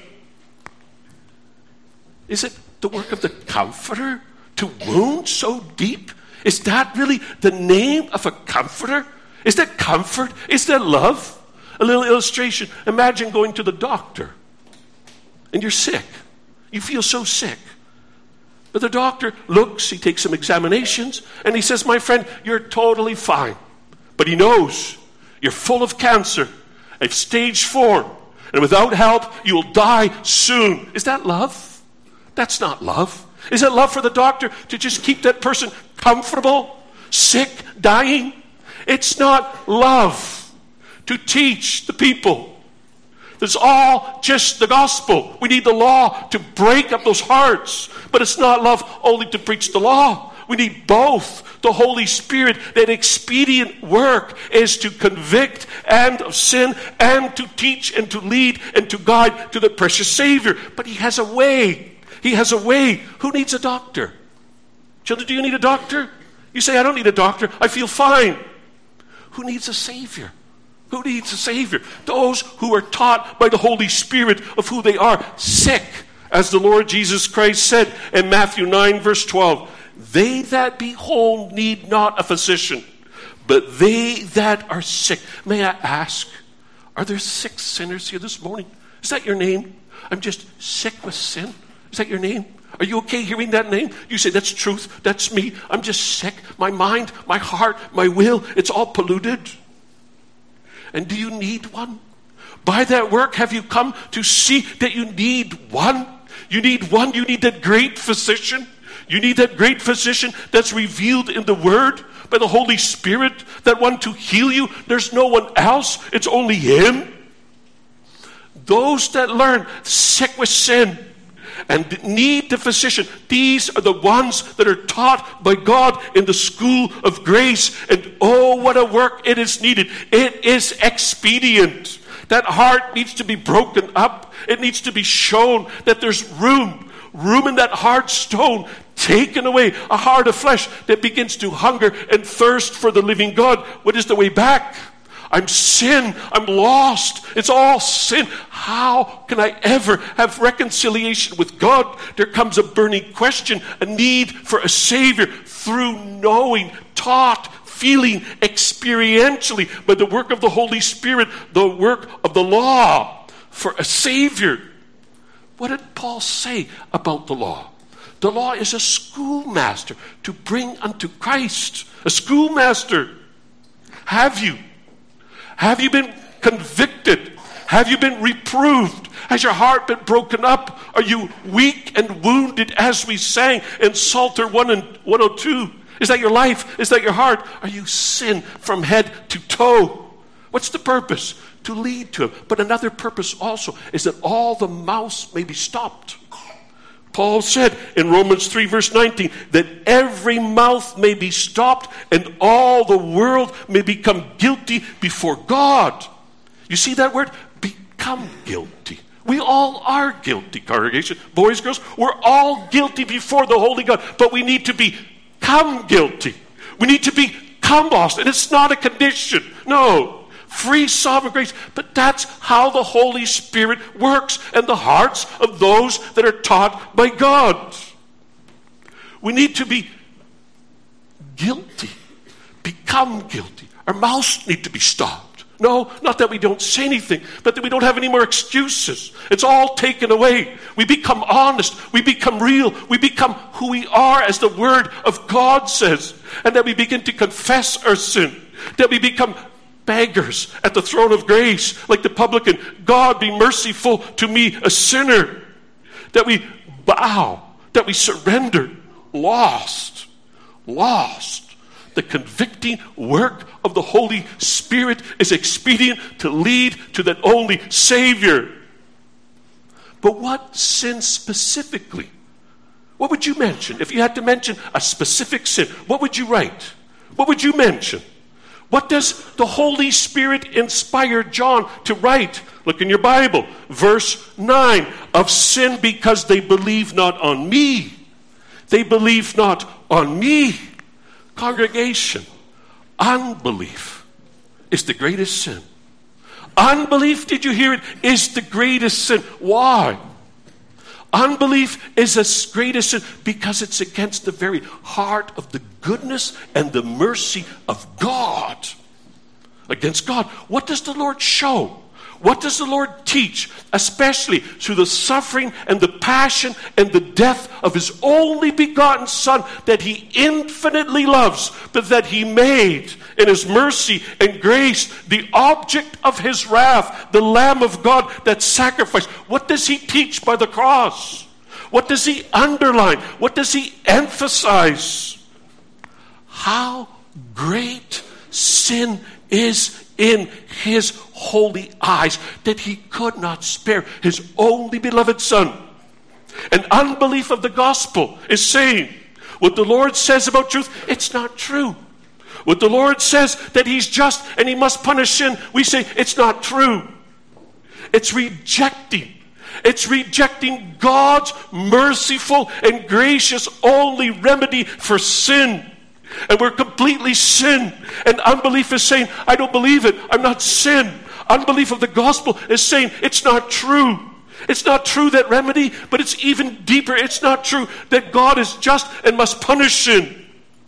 Speaker 1: Is it the work of the Comforter to wound so deep? Is that really the name of a comforter? Is that comfort? Is that love? A little illustration. Imagine going to the doctor. And you're sick. You feel so sick. But the doctor looks, he takes some examinations, and he says, my friend, you're totally fine. But he knows you're full of cancer, of stage four, and without help, you'll die soon. Is that love? That's not love. Is it love for the doctor to just keep that person comfortable, sick, dying? It's not love to teach the people. It's all just the gospel. We need the law to break up those hearts. But it's not love only to preach the law. We need both. The Holy Spirit, that expedient work is to convict and of sin and to teach and to lead and to guide to the precious Savior. But he has a way. He has a way. Who needs a doctor? Children, do you need a doctor? You say, I don't need a doctor. I feel fine. Who needs a Savior? Who needs a Savior? Those who are taught by the Holy Spirit of who they are, sick, as the Lord Jesus Christ said in Matthew nine, verse twelve. They that be whole need not a physician, but they that are sick. May I ask, are there sick sinners here this morning? Is that your name? I'm just sick with sin. Is that your name? Are you okay hearing that name? You say, that's truth. That's me. I'm just sick. My mind, my heart, my will, it's all polluted. And do you need one? By that work, have you come to see that you need one? You need one. You need that great physician. You need that great physician that's revealed in the Word by the Holy Spirit, that one to heal you. There's no one else. It's only Him. Those that learn sick with sin and need the physician, these are the ones that are taught by God in the school of grace. And oh, what a work it is needed. It is expedient. That heart needs to be broken up. It needs to be shown that there's room, room in that hard stone, taken away, a heart of flesh that begins to hunger and thirst for the living God. What is the way back? I'm sin. I'm lost. It's all sin. How can I ever have reconciliation with God? There comes a burning question, a need for a Savior through knowing, taught, feeling, experientially by the work of the Holy Spirit, the work of the law for a Savior. What did Paul say about the law? The law is a schoolmaster to bring unto Christ. A schoolmaster. Have you? Have you been convicted? Have you been reproved? Has your heart been broken up? Are you weak and wounded, as we sang in Psalter one and one oh two? Is that your life? Is that your heart? Are you sin from head to toe? What's the purpose? To lead to Him. But another purpose also is that all the mouths may be stopped. Paul said in Romans three, verse nineteen, that every mouth may be stopped and all the world may become guilty before God. You see that word? Become guilty. We all are guilty, congregation. Boys, girls, we're all guilty before the Holy God, but we need to become guilty. We need to become lost, and it's not a condition. No. Free sovereign grace. But that's how the Holy Spirit works in the hearts of those that are taught by God. We need to be guilty. Become guilty. Our mouths need to be stopped. No, not that we don't say anything, but that we don't have any more excuses. It's all taken away. We become honest. We become real. We become who we are, as the Word of God says. And that we begin to confess our sin. That we become beggars at the throne of grace, like the publican. God, be merciful to me, a sinner. That we bow, that we surrender, lost, lost. The convicting work of the Holy Spirit is expedient to lead to that only Savior. But what sin specifically? What would you mention? If you had to mention a specific sin, what would you write? What would you mention? What does the Holy Spirit inspire John to write? Look in your Bible. Verse nine. Of sin because they believe not on me. They believe not on me. Congregation, unbelief is the greatest sin. Unbelief, did you hear it, is the greatest sin. Why? Unbelief is the greatest sin because it's against the very heart of the goodness and the mercy of God. Against God. What does the Lord show? What does the Lord teach? Especially through the suffering and the passion and the death of His only begotten Son that He infinitely loves, but that He made in His mercy and grace the object of His wrath, the Lamb of God that sacrificed. What does He teach by the cross? What does he underline? What does he emphasize? How great sin is in his holy eyes, that he could not spare his only beloved Son. And unbelief of the gospel is saying, what the Lord says about truth, it's not true. What the Lord says, that he's just and he must punish sin, we say it's not true. It's rejecting. It's rejecting God's merciful and gracious only remedy for sin. And we're completely sin. And unbelief is saying, I don't believe it. I'm not sin. Unbelief of the gospel is saying, it's not true. It's not true, that remedy, but it's even deeper. It's not true that God is just and must punish sin.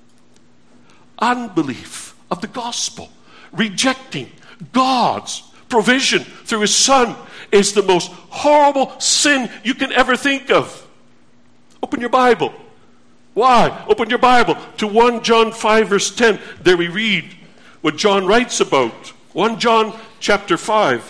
Speaker 1: Unbelief of the gospel, rejecting God's provision through his Son, is the most horrible sin you can ever think of. Open your Bible. Why? Open your Bible to First John five verse ten. There we read what John writes about. First John chapter five.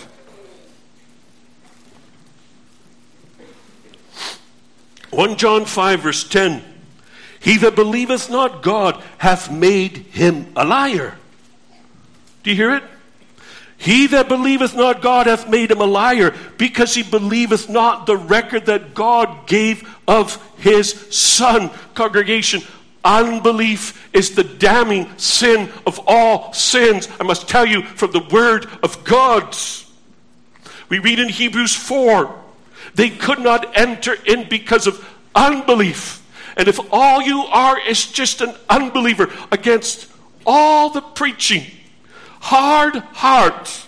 Speaker 1: First John five verse ten. He that believeth not God hath made him a liar. Do you hear it? He that believeth not God hath made him a liar, because he believeth not the record that God gave of his Son. Congregation, unbelief is the damning sin of all sins. I must tell you from the Word of God. We read in Hebrews four, they could not enter in because of unbelief. And if all you are is just an unbeliever against all the preaching, hard heart,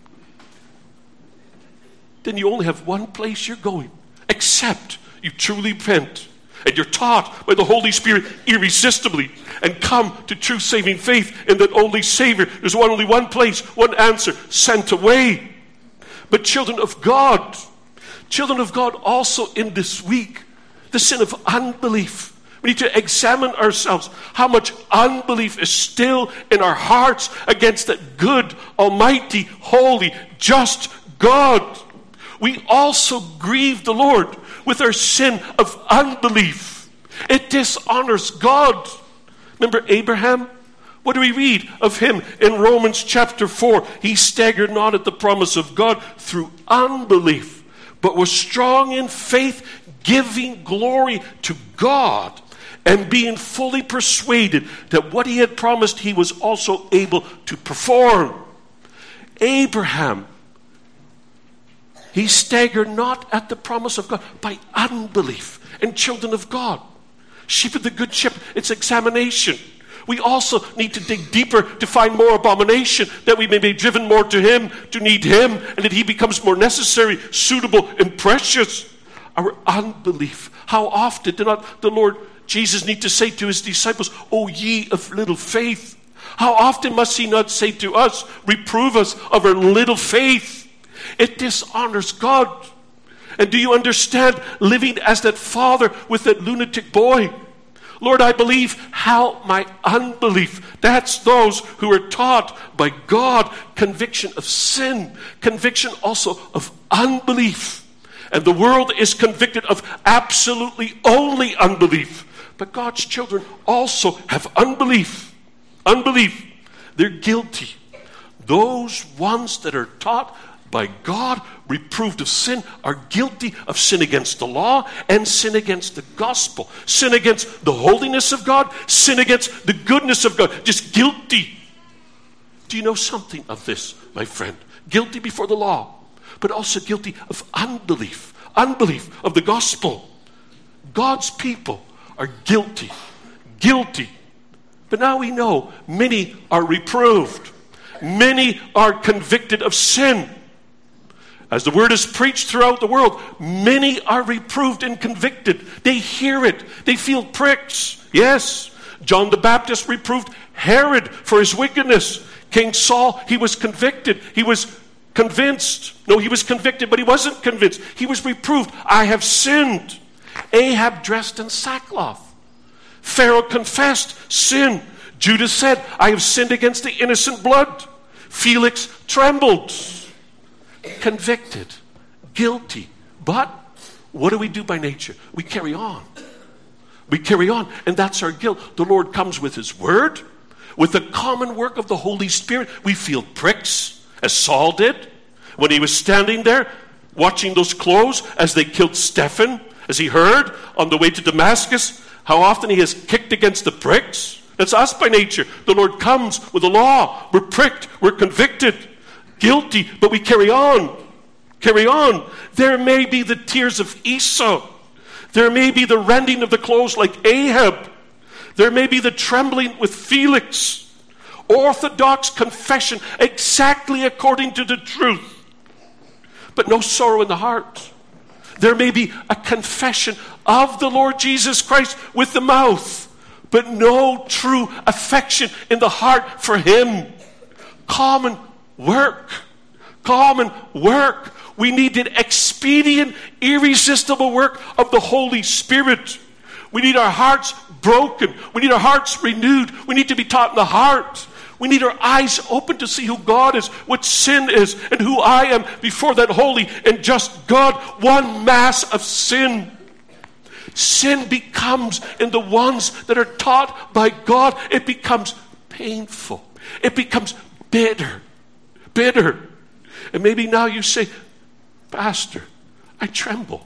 Speaker 1: then you only have one place you're going, except you truly repent and you're taught by the Holy Spirit irresistibly and come to true saving faith in that only Savior. There's one, only one place, one answer, sent away. But children of God, children of God, also in this week, the sin of unbelief. We need to examine ourselves how much unbelief is still in our hearts against that good, almighty, holy, just God. We also grieve the Lord with our sin of unbelief. It dishonors God. Remember Abraham? What do we read of him in Romans chapter four? He staggered not at the promise of God through unbelief, but was strong in faith, giving glory to God, and being fully persuaded that what he had promised he was also able to perform. Abraham, he staggered not at the promise of God by unbelief. And children of God, sheep of the good shepherd, it's examination. We also need to dig deeper to find more abomination, that we may be driven more to him, to need him, and that he becomes more necessary, suitable, and precious. Our unbelief. How often did not the Lord Jesus need to say to his disciples, O ye of little faith? How often must he not say to us, reprove us of our little faith? It dishonors God. And do you understand living as that father with that lunatic boy? Lord, I believe. How my unbelief. That's those who are taught by God conviction of sin, conviction also of unbelief. And the world is convicted of absolutely only unbelief. But God's children also have unbelief. Unbelief. They're guilty. Those ones that are taught by God, reproved of sin, are guilty of sin against the law and sin against the gospel. Sin against the holiness of God, sin against the goodness of God. Just guilty. Do you know something of this, my friend? Guilty before the law, but also guilty of unbelief. Unbelief of the gospel. God's people are guilty. Guilty. But now we know many are reproved. Many are convicted of sin. As the word is preached throughout the world, many are reproved and convicted. They hear it. They feel pricks. Yes, John the Baptist reproved Herod for his wickedness. King Saul, he was convicted. He was convinced. No, he was convicted, but he wasn't convinced. He was reproved. I have sinned. Ahab dressed in sackcloth. Pharaoh confessed sin. Judas said, I have sinned against the innocent blood. Felix trembled. Convicted. Guilty. But what do we do by nature? We carry on. We carry on, and that's our guilt. The Lord comes with his word, with the common work of the Holy Spirit. We feel pricks, as Saul did, when he was standing there, watching those clothes as they killed Stephen, as he heard on the way to Damascus, how often he has kicked against the pricks. That's us by nature. The Lord comes with the law. We're pricked, we're convicted, guilty, but we carry on. Carry on. There may be the tears of Esau. There may be the rending of the clothes like Ahab. There may be the trembling with Felix. Orthodox confession exactly according to the truth, but no sorrow in the heart. There may be a confession of the Lord Jesus Christ with the mouth, but no true affection in the heart for him. Common work. Common work. We need an expedient, irresistible work of the Holy Spirit. We need our hearts broken. We need our hearts renewed. We need to be taught in the heart. We need our eyes open to see who God is, what sin is, and who I am before that holy and just God. One mass of sin. Sin becomes, in the ones that are taught by God, it becomes painful. It becomes bitter. Bitter. And maybe now you say, Pastor, I tremble.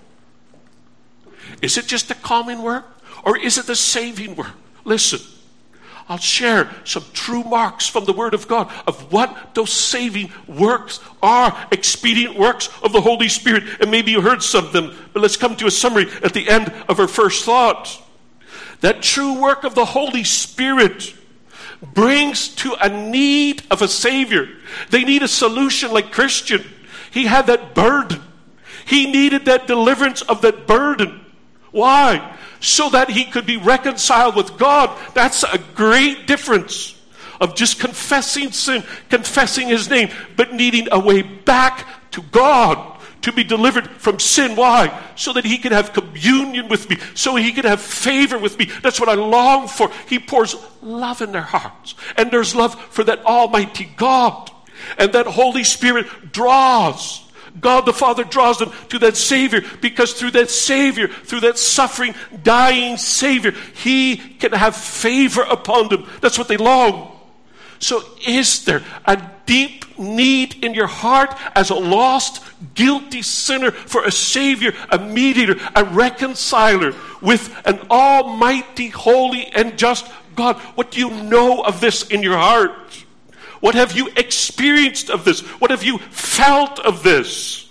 Speaker 1: Is it just the common work, or is it the saving work? Listen, I'll share some true marks from the Word of God of what those saving works are, expedient works of the Holy Spirit. And maybe you heard some of them, but let's come to a summary at the end of our first thought. That true work of the Holy Spirit brings to a need of a Savior. They need a solution like Christian. He had that burden. He needed that deliverance of that burden. Why? So that he could be reconciled with God. That's a great difference of just confessing sin, confessing his name, but needing a way back to God to be delivered from sin. Why? So that he could have communion with me, so he could have favor with me. That's what I long for. He pours love in their hearts, and there's love for that Almighty God. And that Holy Spirit draws. God the Father draws them to that Savior, because through that Savior, through that suffering, dying Savior, he can have favor upon them. That's what they long. So is there a deep need in your heart as a lost, guilty sinner for a Savior, a mediator, a reconciler with an almighty, holy, and just God? What do you know of this in your heart? What have you experienced of this? What have you felt of this?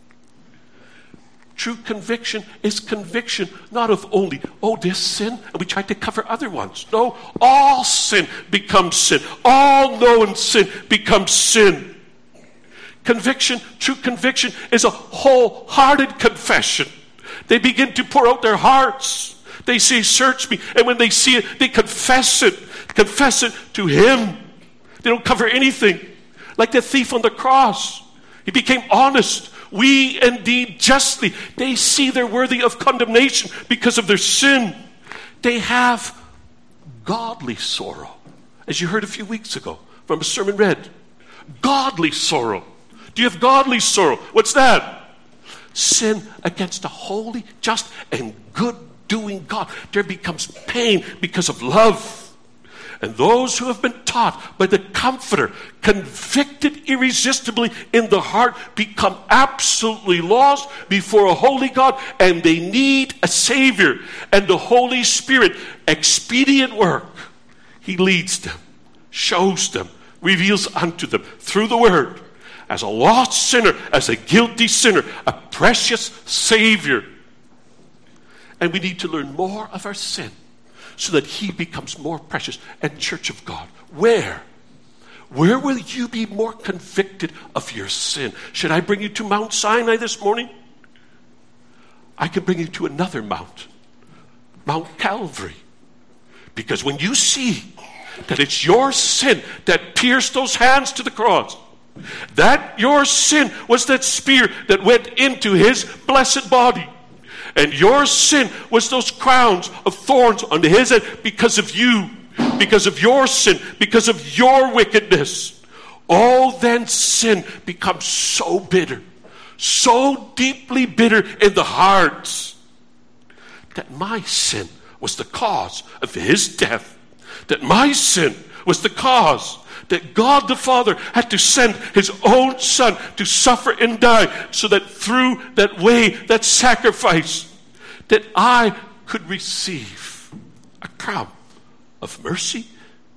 Speaker 1: True conviction is conviction not of only, oh, this sin, and we try to cover other ones. No, all sin becomes sin. All known sin becomes sin. Conviction, true conviction, is a wholehearted confession. They begin to pour out their hearts. They say, search me. And when they see it, they confess it. Confess it to him. They don't cover anything. Like the thief on the cross. He became honest. We indeed justly. They see they're worthy of condemnation because of their sin. They have godly sorrow. As you heard a few weeks ago from a sermon read. Godly sorrow. Do you have godly sorrow? What's that? Sin against a holy, just, and good-doing God. There becomes pain because of love. And those who have been taught by the Comforter, convicted irresistibly in the heart, become absolutely lost before a holy God, and they need a Savior. And the Holy Spirit, expedient work, he leads them, shows them, reveals unto them through the Word, as a lost sinner, as a guilty sinner, a precious Savior. And we need to learn more of our sin, so that he becomes more precious. And Church of God, where? Where will you be more convicted of your sin? Should I bring you to Mount Sinai this morning? I can bring you to another mountain, Mount Calvary. Because when you see that it's your sin that pierced those hands to the cross, that your sin was that spear that went into his blessed body, and your sin was those crowns of thorns on his head because of you, because of your sin, because of your wickedness. Oh, then sin becomes so bitter, so deeply bitter in the heart that my sin was the cause of his death, that my sin was the cause that God the Father had to send his own Son to suffer and die, so that through that way, that sacrifice, that I could receive a crown of mercy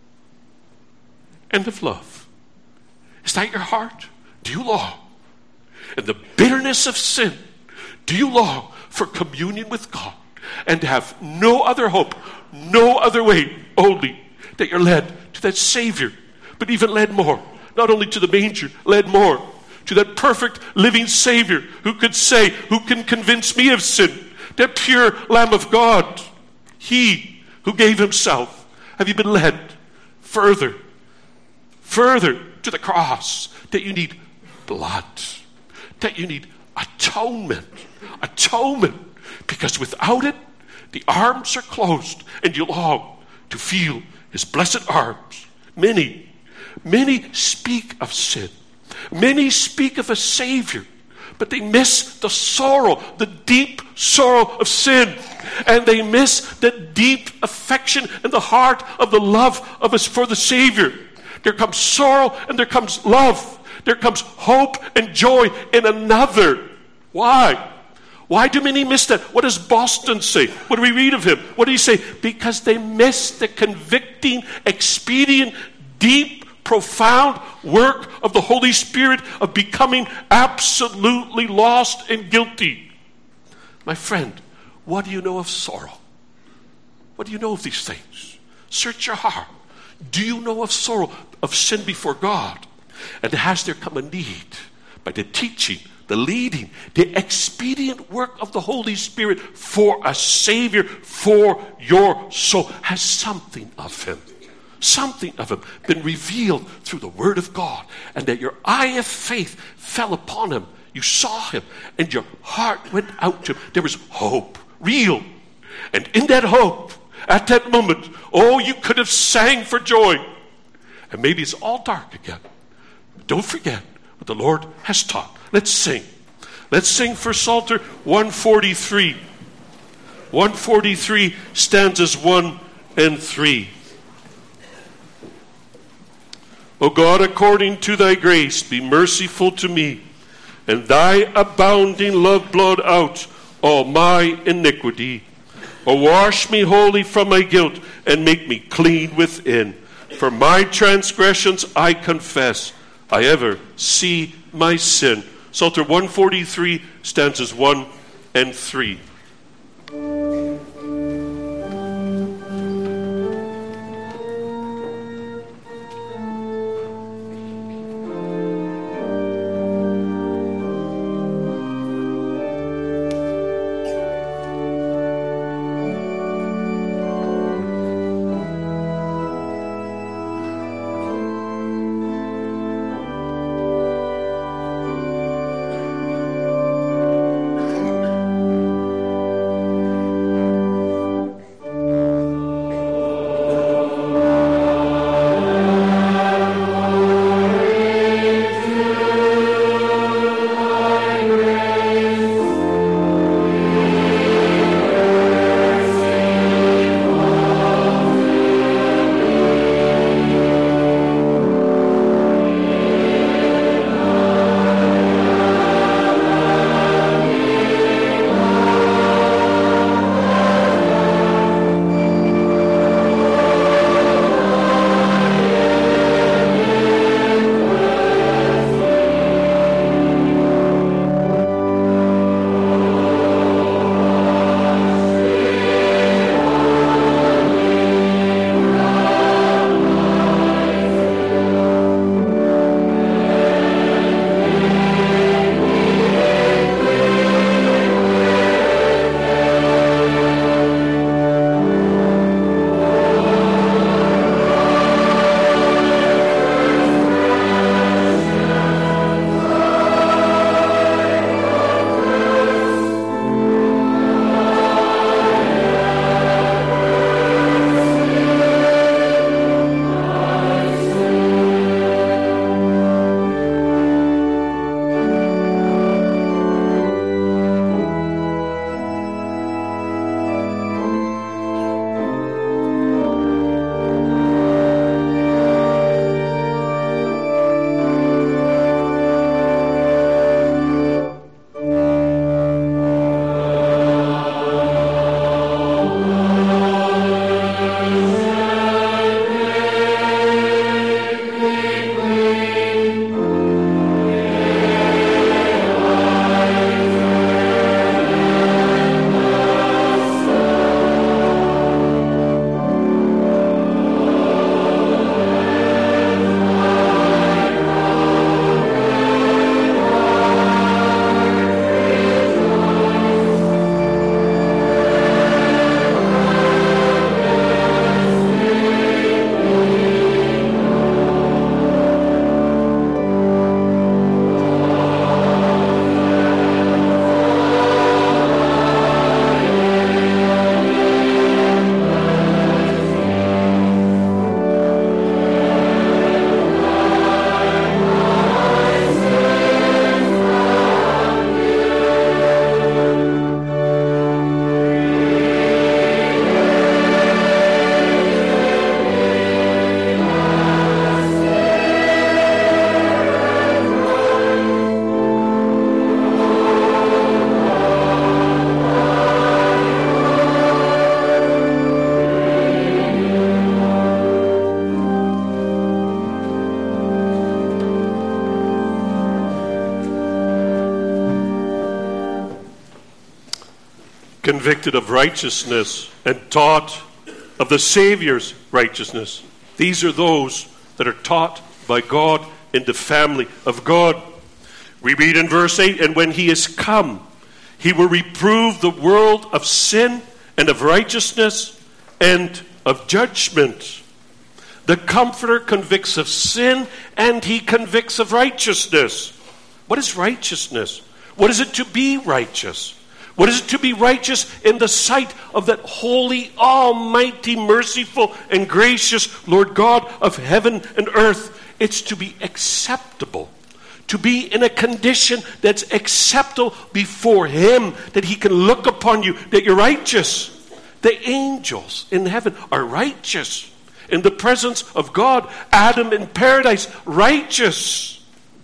Speaker 1: and of love. Is that your heart? Do you long? In the bitterness of sin, do you long for communion with God and to have no other hope, no other way, only that you're led to that Savior, but even led more, not only to the manger, led more to that perfect living Savior who could say, who can convince me of sin, that pure Lamb of God, he who gave himself. Have you been led further, further to the cross, that you need blood, that you need atonement, atonement, because without it, the arms are closed, and you long to feel his blessed arms. Many, many speak of sin. Many speak of a Savior, but they miss the sorrow, the deep sorrow of sin. And they miss the deep affection in the heart of the love of us for the Savior. There comes sorrow and there comes love. There comes hope and joy in another. Why? Why do many miss that? What does Boston say? What do we read of him? What do he say? Because they miss the convicting, expedient, deep, profound work of the Holy Spirit of becoming absolutely lost and guilty. My friend, what do you know of sorrow? What do you know of these things? Search your heart. Do you know of sorrow, of sin before God? And has there come a need by the teaching, the leading, the expedient work of the Holy Spirit for a Savior for your soul? Has something of him, something of him been revealed through the Word of God, and that your eye of faith fell upon him? You saw him, and your heart went out to him. There was hope, real. And in that hope, at that moment, oh, you could have sang for joy. And maybe it's all dark again. But don't forget what the Lord has taught. Let's sing. Let's sing for Psalter one forty-three. one forty-three, stanzas one and three. O God, according to thy grace, be merciful to me, and thy abounding love blot out all my iniquity. O wash me wholly from my guilt, and make me clean within. For my transgressions I confess, I ever see my sin. Psalter one forty-three, stanzas one and three. convicted of righteousness and taught of the Savior's righteousness. These are those that are taught by God in the family of God. We read in verse eight, and when he is come, he will reprove the world of sin and of righteousness and of judgment. The Comforter convicts of sin and he convicts of righteousness. What is righteousness? What is it to be righteous? What is it to be righteous in the sight of that holy, almighty, merciful, and gracious Lord God of heaven and earth? It's to be acceptable. To be in a condition that's acceptable before him, that he can look upon you, that you're righteous. The angels in heaven are righteous. In the presence of God, Adam in paradise, righteous.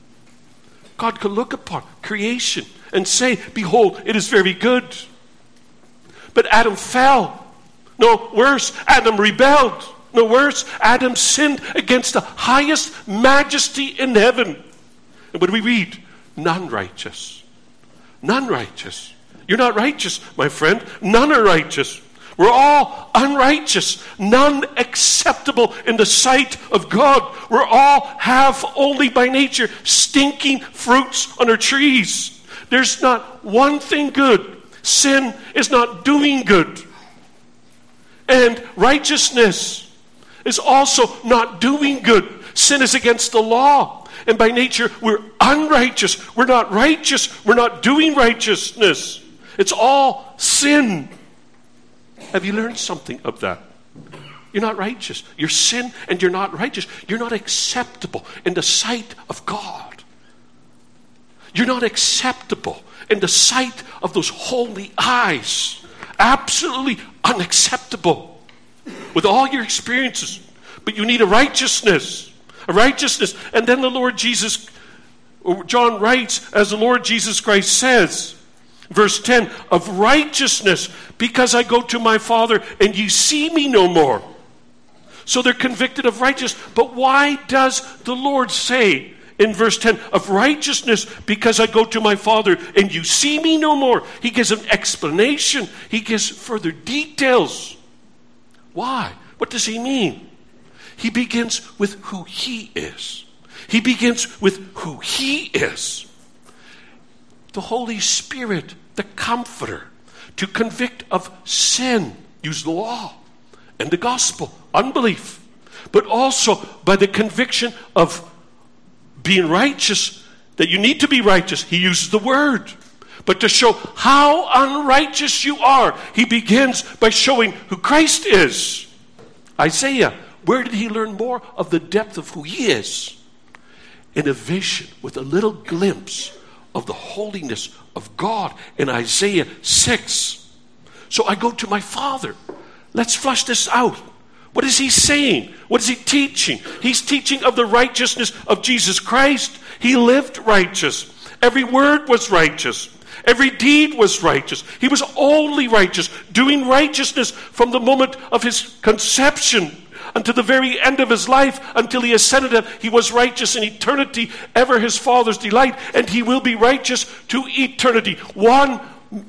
Speaker 1: God can look upon creation and say, behold, it is very good. But Adam fell. No, worse, Adam rebelled. No, worse, Adam sinned against the highest majesty in heaven. And what do we read? None righteous. None righteous. You're not righteous, my friend. None are righteous. We're all unrighteous. None acceptable in the sight of God. We're all have only by nature stinking fruits on our trees. There's not one thing good. Sin is not doing good. And righteousness is also not doing good. Sin is against the law. And by nature, we're unrighteous. We're not righteous. We're not doing righteousness. It's all sin. Have you learned something of that? You're not righteous. You're sin and you're not righteous. You're not acceptable in the sight of God. You're not acceptable in the sight of those holy eyes. Absolutely unacceptable with all your experiences. But you need a righteousness. A righteousness. And then the Lord Jesus, John writes, as the Lord Jesus Christ says, verse ten, of righteousness, because I go to my Father and you see me no more. So they're convicted of righteousness. But why does the Lord say in verse ten, of righteousness, because I go to my Father and you see me no more? He gives an explanation. He gives further details. Why? What does he mean? He begins with who he is. He begins with who he is. The Holy Spirit, the Comforter, to convict of sin, use the law and the gospel, unbelief, but also by the conviction of being righteous, that you need to be righteous. He uses the word. But to show how unrighteous you are, he begins by showing who Christ is. Isaiah, where did he learn more of the depth of who he is? In a vision with a little glimpse of the holiness of God in Isaiah six. So I go to my Father. Let's flush this out. What is he saying? What is he teaching? He's teaching of the righteousness of Jesus Christ. He lived righteous. Every word was righteous. Every deed was righteous. He was only righteous, doing righteousness from the moment of his conception until the very end of his life, until he ascended. He was righteous in eternity, ever his Father's delight, and he will be righteous to eternity. One,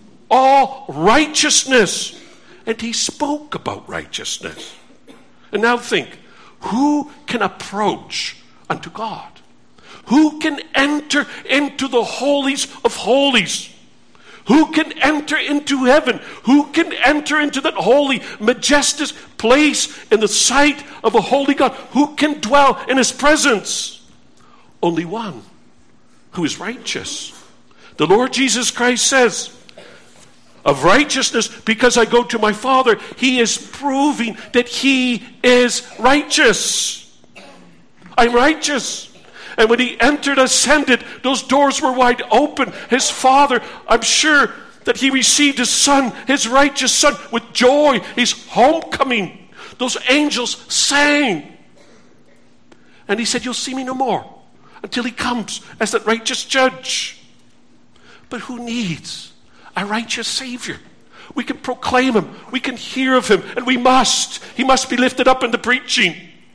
Speaker 1: all righteousness. And he spoke about righteousness. And now think, who can approach unto God? Who can enter into the holies of holies? Who can enter into heaven? Who can enter into that holy, majestic place in the sight of a holy God? Who can dwell in his presence? Only one, who is righteous. The Lord Jesus Christ says, of righteousness, because I go to my Father, he is proving that he is righteous. I'm righteous. And when he entered, ascended, those doors were wide open. His Father, I'm sure that he received his Son, his righteous Son, with joy. His homecoming. Those angels sang. And he said, you'll see me no more until he comes as that righteous judge. But who needs a righteous Savior? We can proclaim him. We can hear of him. And we must. He must be lifted up in the preaching.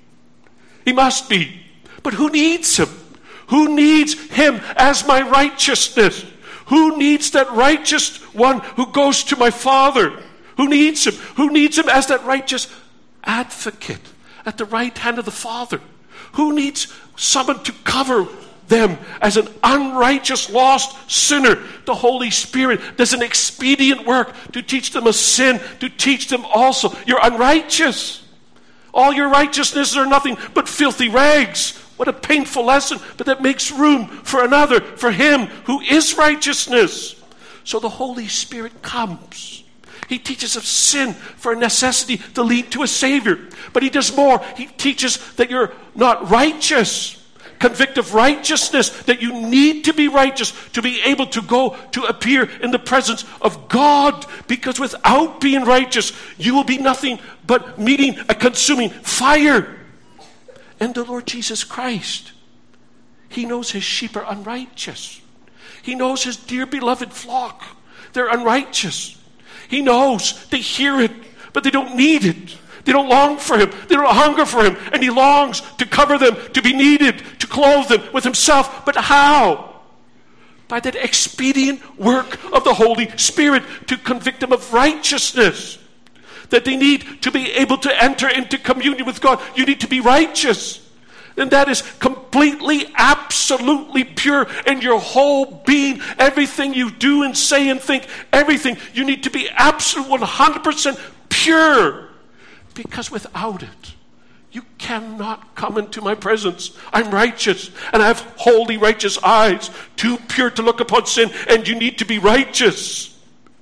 Speaker 1: He must be. But who needs him? Who needs him as my righteousness? Who needs that righteous one who goes to my Father? Who needs him? Who needs him as that righteous advocate at the right hand of the Father? Who needs someone to cover them as an unrighteous, lost sinner? The Holy Spirit does an expedient work to teach them a sin, to teach them also you're unrighteous. All your righteousnesses are nothing but filthy rags. What a painful lesson, but that makes room for another, for him who is righteousness. So the Holy Spirit comes. He teaches of sin for a necessity to lead to a Savior. But he does more. He teaches that you're not righteous. Convict of righteousness, that you need to be righteous to be able to go to appear in the presence of God. Because without being righteous, you will be nothing but meeting a consuming fire. And the Lord Jesus Christ, he knows his sheep are unrighteous. He knows his dear beloved flock, they're unrighteous. He knows they hear it, but they don't need it. They don't long for him. They don't hunger for him. And he longs to cover them, to be needed, to clothe them with himself. But how? By that expedient work of the Holy Spirit to convict them of righteousness. That they need to be able to enter into communion with God. You need to be righteous. And that is completely, absolutely pure in your whole being. Everything you do and say and think, everything, you need to be absolute one hundred percent pure. Because without it, you cannot come into my presence. I'm righteous, and I have holy, righteous eyes, too pure to look upon sin, and you need to be righteous.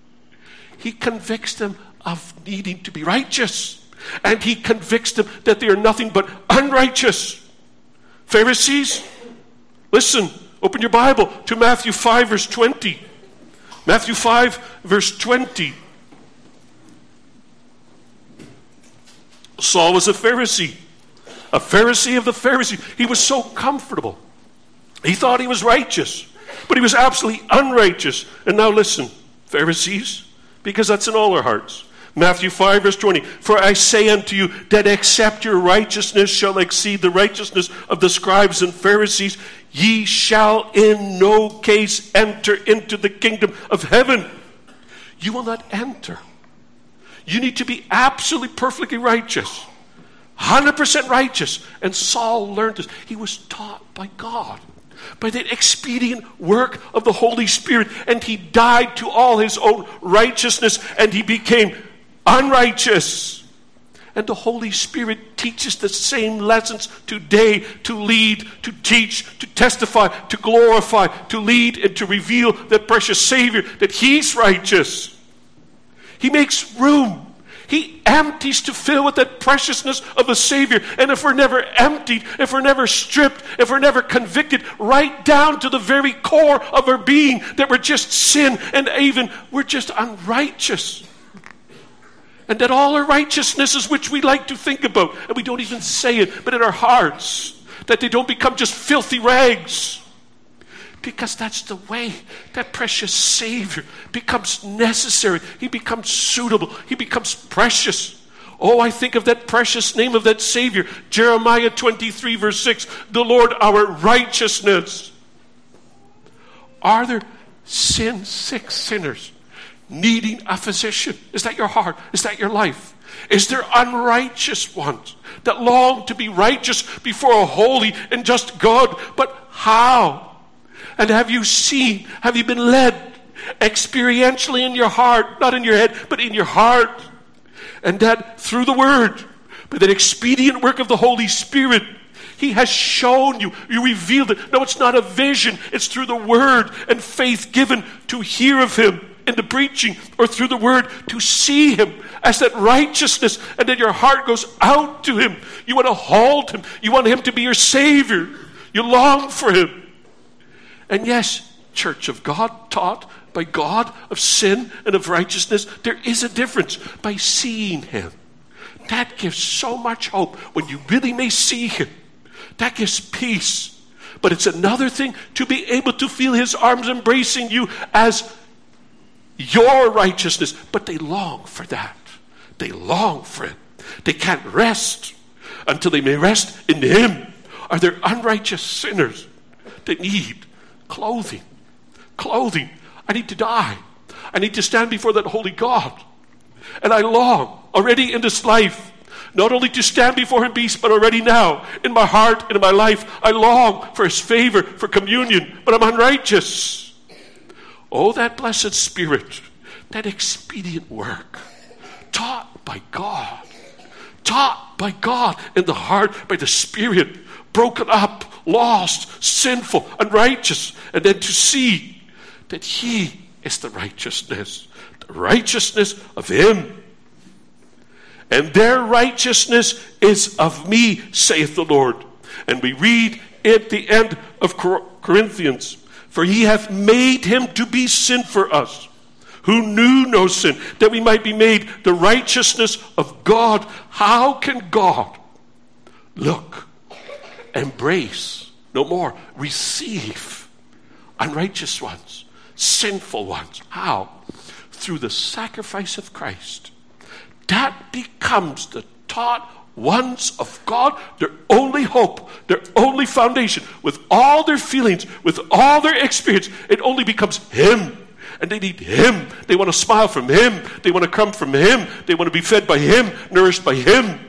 Speaker 1: He convicts them of needing to be righteous, and he convicts them that they are nothing but unrighteous. Pharisees, listen, open your Bible to Matthew five, verse twenty. Matthew five, verse twenty. Saul was a Pharisee, a Pharisee of the Pharisees. He was so comfortable. He thought he was righteous, but he was absolutely unrighteous. And now listen, Pharisees, because that's in all our hearts. Matthew five, verse twenty. For I say unto you that except your righteousness shall exceed the righteousness of the scribes and Pharisees, ye shall in no case enter into the kingdom of heaven. You will not enter. You need to be absolutely perfectly righteous. one hundred percent righteous. And Saul learned this. He was taught by God, by the expedient work of the Holy Spirit. And he died to all his own righteousness, and he became unrighteous. And the Holy Spirit teaches the same lessons today to lead, to teach, to testify, to glorify, to lead, and to reveal the precious Savior, that he's righteous. He makes room. He empties to fill with that preciousness of a Savior. And if we're never emptied, if we're never stripped, if we're never convicted, right down to the very core of our being, that we're just sin and even we're just unrighteous. And that all our righteousnesses, which we like to think about, and we don't even say it, but in our hearts, that they don't become just filthy rags. Because that's the way that precious Savior becomes necessary. He becomes suitable. He becomes precious. Oh, I think of that precious name of that Savior. Jeremiah twenty-three, verse six. The Lord our righteousness. Are there sin-sick sinners needing a physician? Is that your heart? Is that your life? Is there unrighteous ones that long to be righteous before a holy and just God? But how? And have you seen, have you been led experientially in your heart, not in your head, but in your heart? And that through the Word, by that expedient work of the Holy Spirit, he has shown you, you revealed it. No, it's not a vision. It's through the Word and faith given to hear of him in the preaching, or through the Word to see him as that righteousness, and then your heart goes out to him. You want to hold him. You want him to be your Savior. You long for him. And yes, Church of God, taught by God of sin and of righteousness, there is a difference by seeing him. That gives so much hope when you really may see him. That gives peace. But it's another thing to be able to feel his arms embracing you as your righteousness. But they long for that. They long for it. They can't rest until they may rest in him. Are there unrighteous sinners that need clothing? Clothing.
Speaker 3: I need to die. I need to stand before that holy God. And I long already in this life, not only to stand before him, but already now in my heart and in my life, I long for his favor, for communion, but I'm unrighteous. Oh, that blessed Spirit, that expedient work, taught by God, taught by God in the heart, by the Spirit, broken up, lost, sinful, unrighteous, and then to see that he is the righteousness, the righteousness of him. And their righteousness is of me, saith the Lord. And we read at the end of Corinthians, for he hath made him to be sin for us, who knew no sin, that we might be made the righteousness of God. How can God look, embrace, no more, receive unrighteous ones, sinful ones? How? Through the sacrifice of Christ. That becomes the taught ones of God, their only hope, their only foundation, with all their feelings, with all their experience. It only becomes him. And they need him. They want to smile from him. They want to come from him. They want to be fed by him, nourished by him.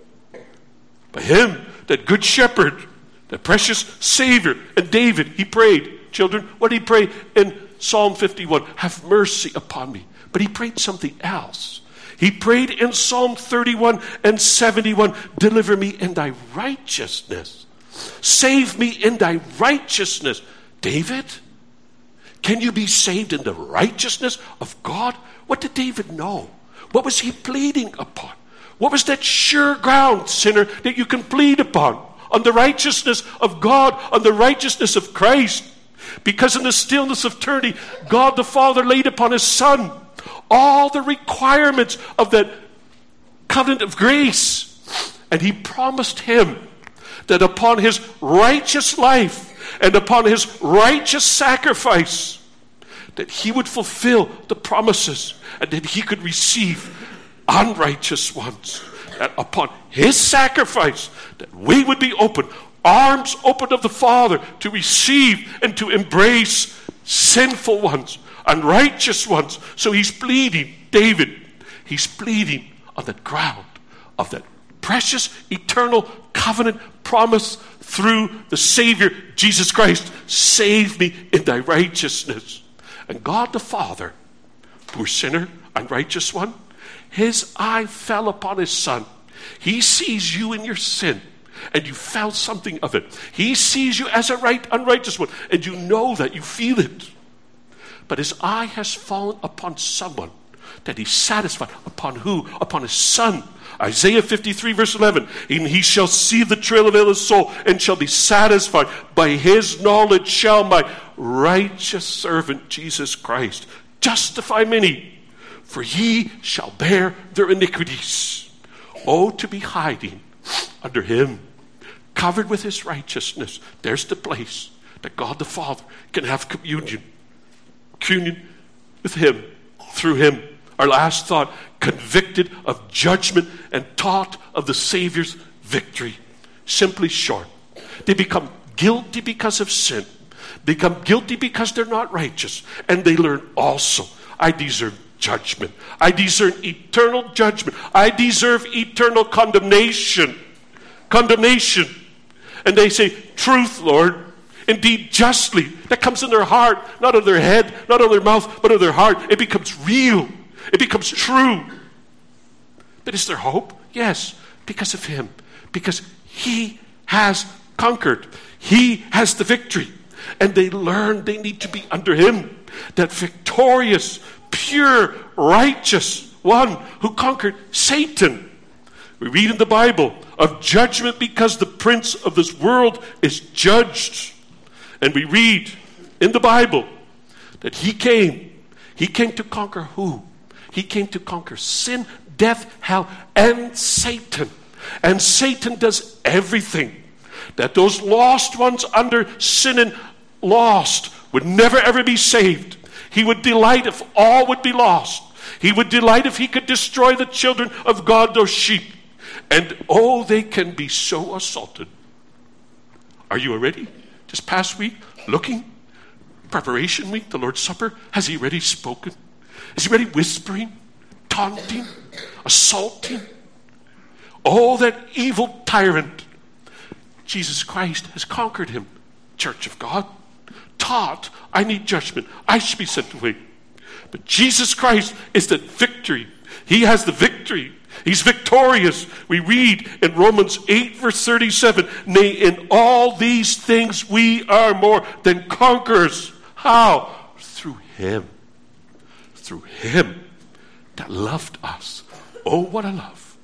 Speaker 3: By him, that good shepherd, that precious Savior. And David, he prayed. Children, what did he pray in Psalm fifty-one? Have mercy upon me. But he prayed something else. He prayed in Psalm thirty-one and seventy-one, deliver me in thy righteousness. Save me in thy righteousness. David, can you be saved in the righteousness of God? What did David know? What was he pleading upon? What was that sure ground, sinner, that you can plead upon? On the righteousness of God, on the righteousness of Christ. Because in the stillness of eternity, God the Father laid upon his Son all the requirements of that covenant of grace. And he promised him that upon his righteous life and upon his righteous sacrifice, that he would fulfill the promises and that he could receive unrighteous ones. That upon his sacrifice, that we would be open, arms open of the Father to receive and to embrace sinful ones, unrighteous ones. So he's pleading, David, he's pleading on the ground of that precious eternal covenant promise through the Savior Jesus Christ. Save me in thy righteousness. And God the Father, poor sinner, unrighteous one, his eye fell upon his Son. He sees you in your sin, and you felt something of it. He sees you as a right, unrighteous one, and you know that, you feel it. But his eye has fallen upon someone that he's satisfied. Upon who? Upon his Son. Isaiah fifty-three verse eleven. And he shall see the travail of his soul and shall be satisfied. By his knowledge shall my righteous servant Jesus Christ justify many. For he shall bear their iniquities. Oh, to be hiding under him, covered with his righteousness. There's the place that God the Father can have communion. Communion with him, through him. Our last thought, convicted of judgment and taught of the Savior's victory. Simply short, they become guilty because of sin. They become guilty because they're not righteous. And they learn also, I deserve judgment. I deserve eternal judgment. I deserve eternal condemnation. Condemnation. And they say, truth, Lord. Indeed, justly. That comes in their heart, not in their head, not in their mouth, but in their heart. It becomes real. It becomes true. But is there hope? Yes, because of him. Because he has conquered. He has the victory. And they learn they need to be under him. That victorious, pure, righteous one who conquered Satan. We read in the Bible of judgment because the prince of this world is judged. And we read in the Bible that he came. He came to conquer who? He came to conquer sin, death, hell, and Satan. And Satan does everything that those lost ones under sin and lost would never ever be saved. He would delight if all would be lost. He would delight if he could destroy the children of God, those sheep. And oh, they can be so assaulted. Are you already? This past week, looking, preparation week, the Lord's Supper, has he already spoken? Is he already whispering, taunting, assaulting? Oh, that evil tyrant. Jesus Christ has conquered him, Church of God. Taught, I need judgment. I should be sent away. But Jesus Christ is the victory. He has the victory. He's victorious. We read in Romans eight, verse thirty-seven, nay, in all these things we are more than conquerors. How? Through him. Through him that loved us. Oh, what a love.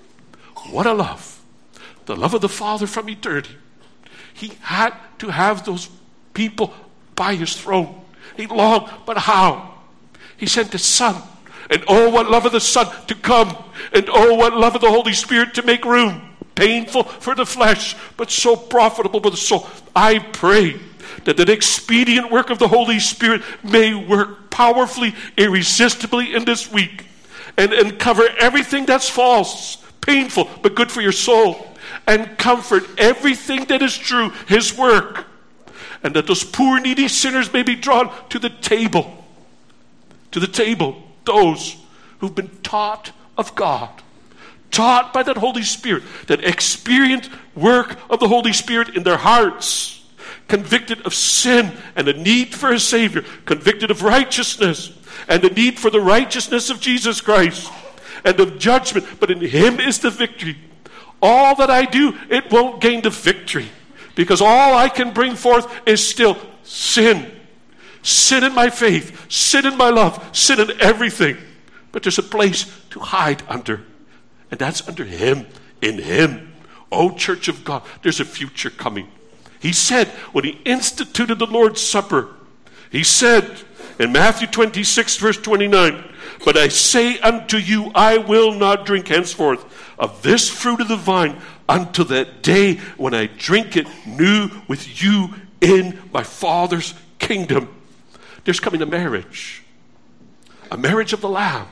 Speaker 3: What a love. The love of the Father from eternity. He had to have those people by his throne. He longed, but how? He sent his Son. And oh, what love of the Son to come. And oh, what love of the Holy Spirit to make room. Painful for the flesh, but so profitable for the soul. I pray that the expedient work of the Holy Spirit may work powerfully, irresistibly in this week. And, and cover everything that's false, painful, but good for your soul. And comfort everything that is true, his work. And that those poor, needy sinners may be drawn to the table. To the table. Those who've been taught of God. Taught by that Holy Spirit. That experienced work of the Holy Spirit in their hearts. Convicted of sin and the need for a Savior. Convicted of righteousness and the need for the righteousness of Jesus Christ. And of judgment. But in him is the victory. All that I do, it won't gain the victory. Because all I can bring forth is still sin. Sin in my faith. Sin in my love. Sin in everything. But there's a place to hide under. And that's under him. In him. Oh, Church of God, there's a future coming. He said, when he instituted the Lord's Supper, he said in Matthew twenty-six, verse twenty-nine, but I say unto you, I will not drink henceforth of this fruit of the vine until that day when I drink it new with you in my Father's kingdom. There's coming a marriage. A marriage of the Lamb.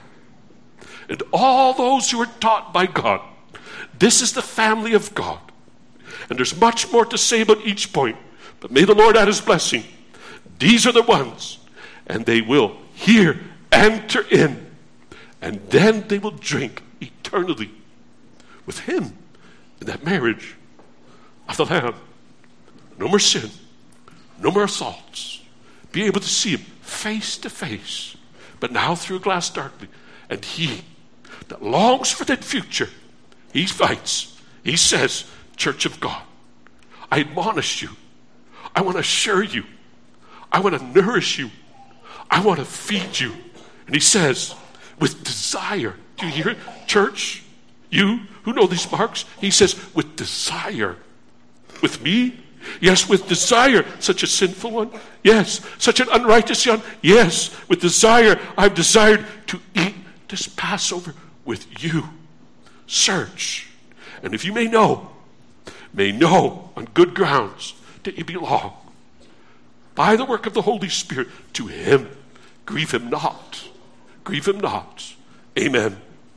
Speaker 3: And all those who are taught by God. This is the family of God. And there's much more to say about each point. But may the Lord add his blessing. These are the ones. And they will here enter in. And then they will drink eternally with him in that marriage of the Lamb. No more sin. No more assaults. Be able to see him face to face. But now through a glass darkly. And he that longs for that future, he fights. He says, Church of God, I admonish you. I want to assure you. I want to nourish you. I want to feed you. And he says, with desire. Do you hear it? Church, you who know these marks, he says, with desire. With me? Yes, with desire. Such a sinful one? Yes. Such an unrighteous one? Yes. With desire, I've desired to eat this Passover with you. Search. And if you may know, may know on good grounds that you belong by the work of the Holy Spirit to him. Grieve him not. Grieve him not. Amen.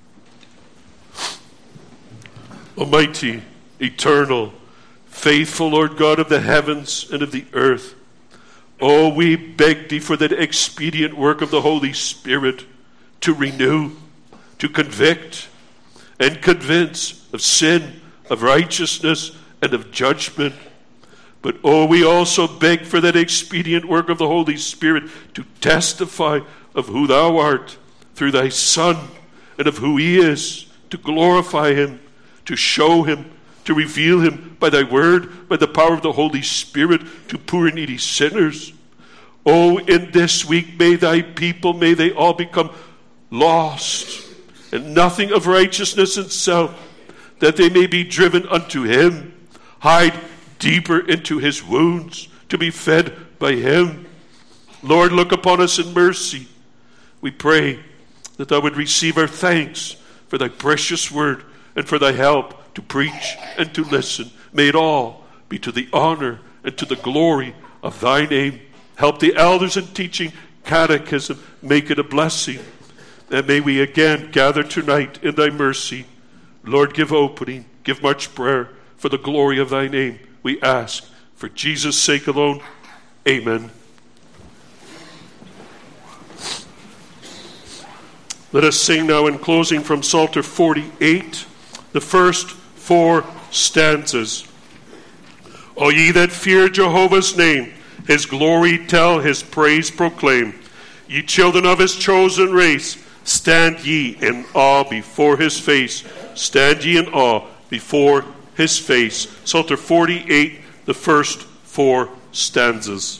Speaker 3: Almighty, eternal, faithful Lord God of the heavens and of the earth, oh, we beg thee for that expedient work of the Holy Spirit to renew, to convict, and convince of sin, of righteousness, and of judgment. But oh, we also beg for that expedient work of the Holy Spirit to testify of who thou art through thy Son, and of who he is, to glorify him, to show him, to reveal him by thy word, by the power of the Holy Spirit to poor and needy sinners. Oh, in this week may thy people, may they all become lost, and nothing of righteousness in self, that they may be driven unto him, hide deeper into his wounds, to be fed by him. Lord, look upon us in mercy. We pray that thou would receive our thanks for thy precious word and for thy help to preach and to listen. May it all be to the honor and to the glory of thy name. Help the elders in teaching catechism. Make it a blessing. And may we again gather tonight in thy mercy. Lord, give opening, give much prayer for the glory of thy name. We ask for Jesus' sake alone. Amen. Let us sing now in closing from Psalter forty-eight, the first four stanzas. O ye that fear Jehovah's name, his glory tell, his praise proclaim. Ye children of his chosen race, stand ye in awe before his face. Stand ye in awe before his face. Psalter forty-eight, the first four stanzas.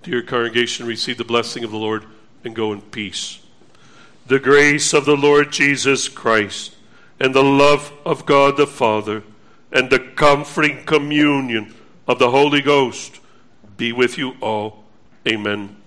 Speaker 3: Dear congregation, receive the blessing of the Lord and go in peace.
Speaker 1: The grace of the Lord Jesus Christ, and the love of God the Father, and the comforting communion of the Holy Ghost be with you all. Amen.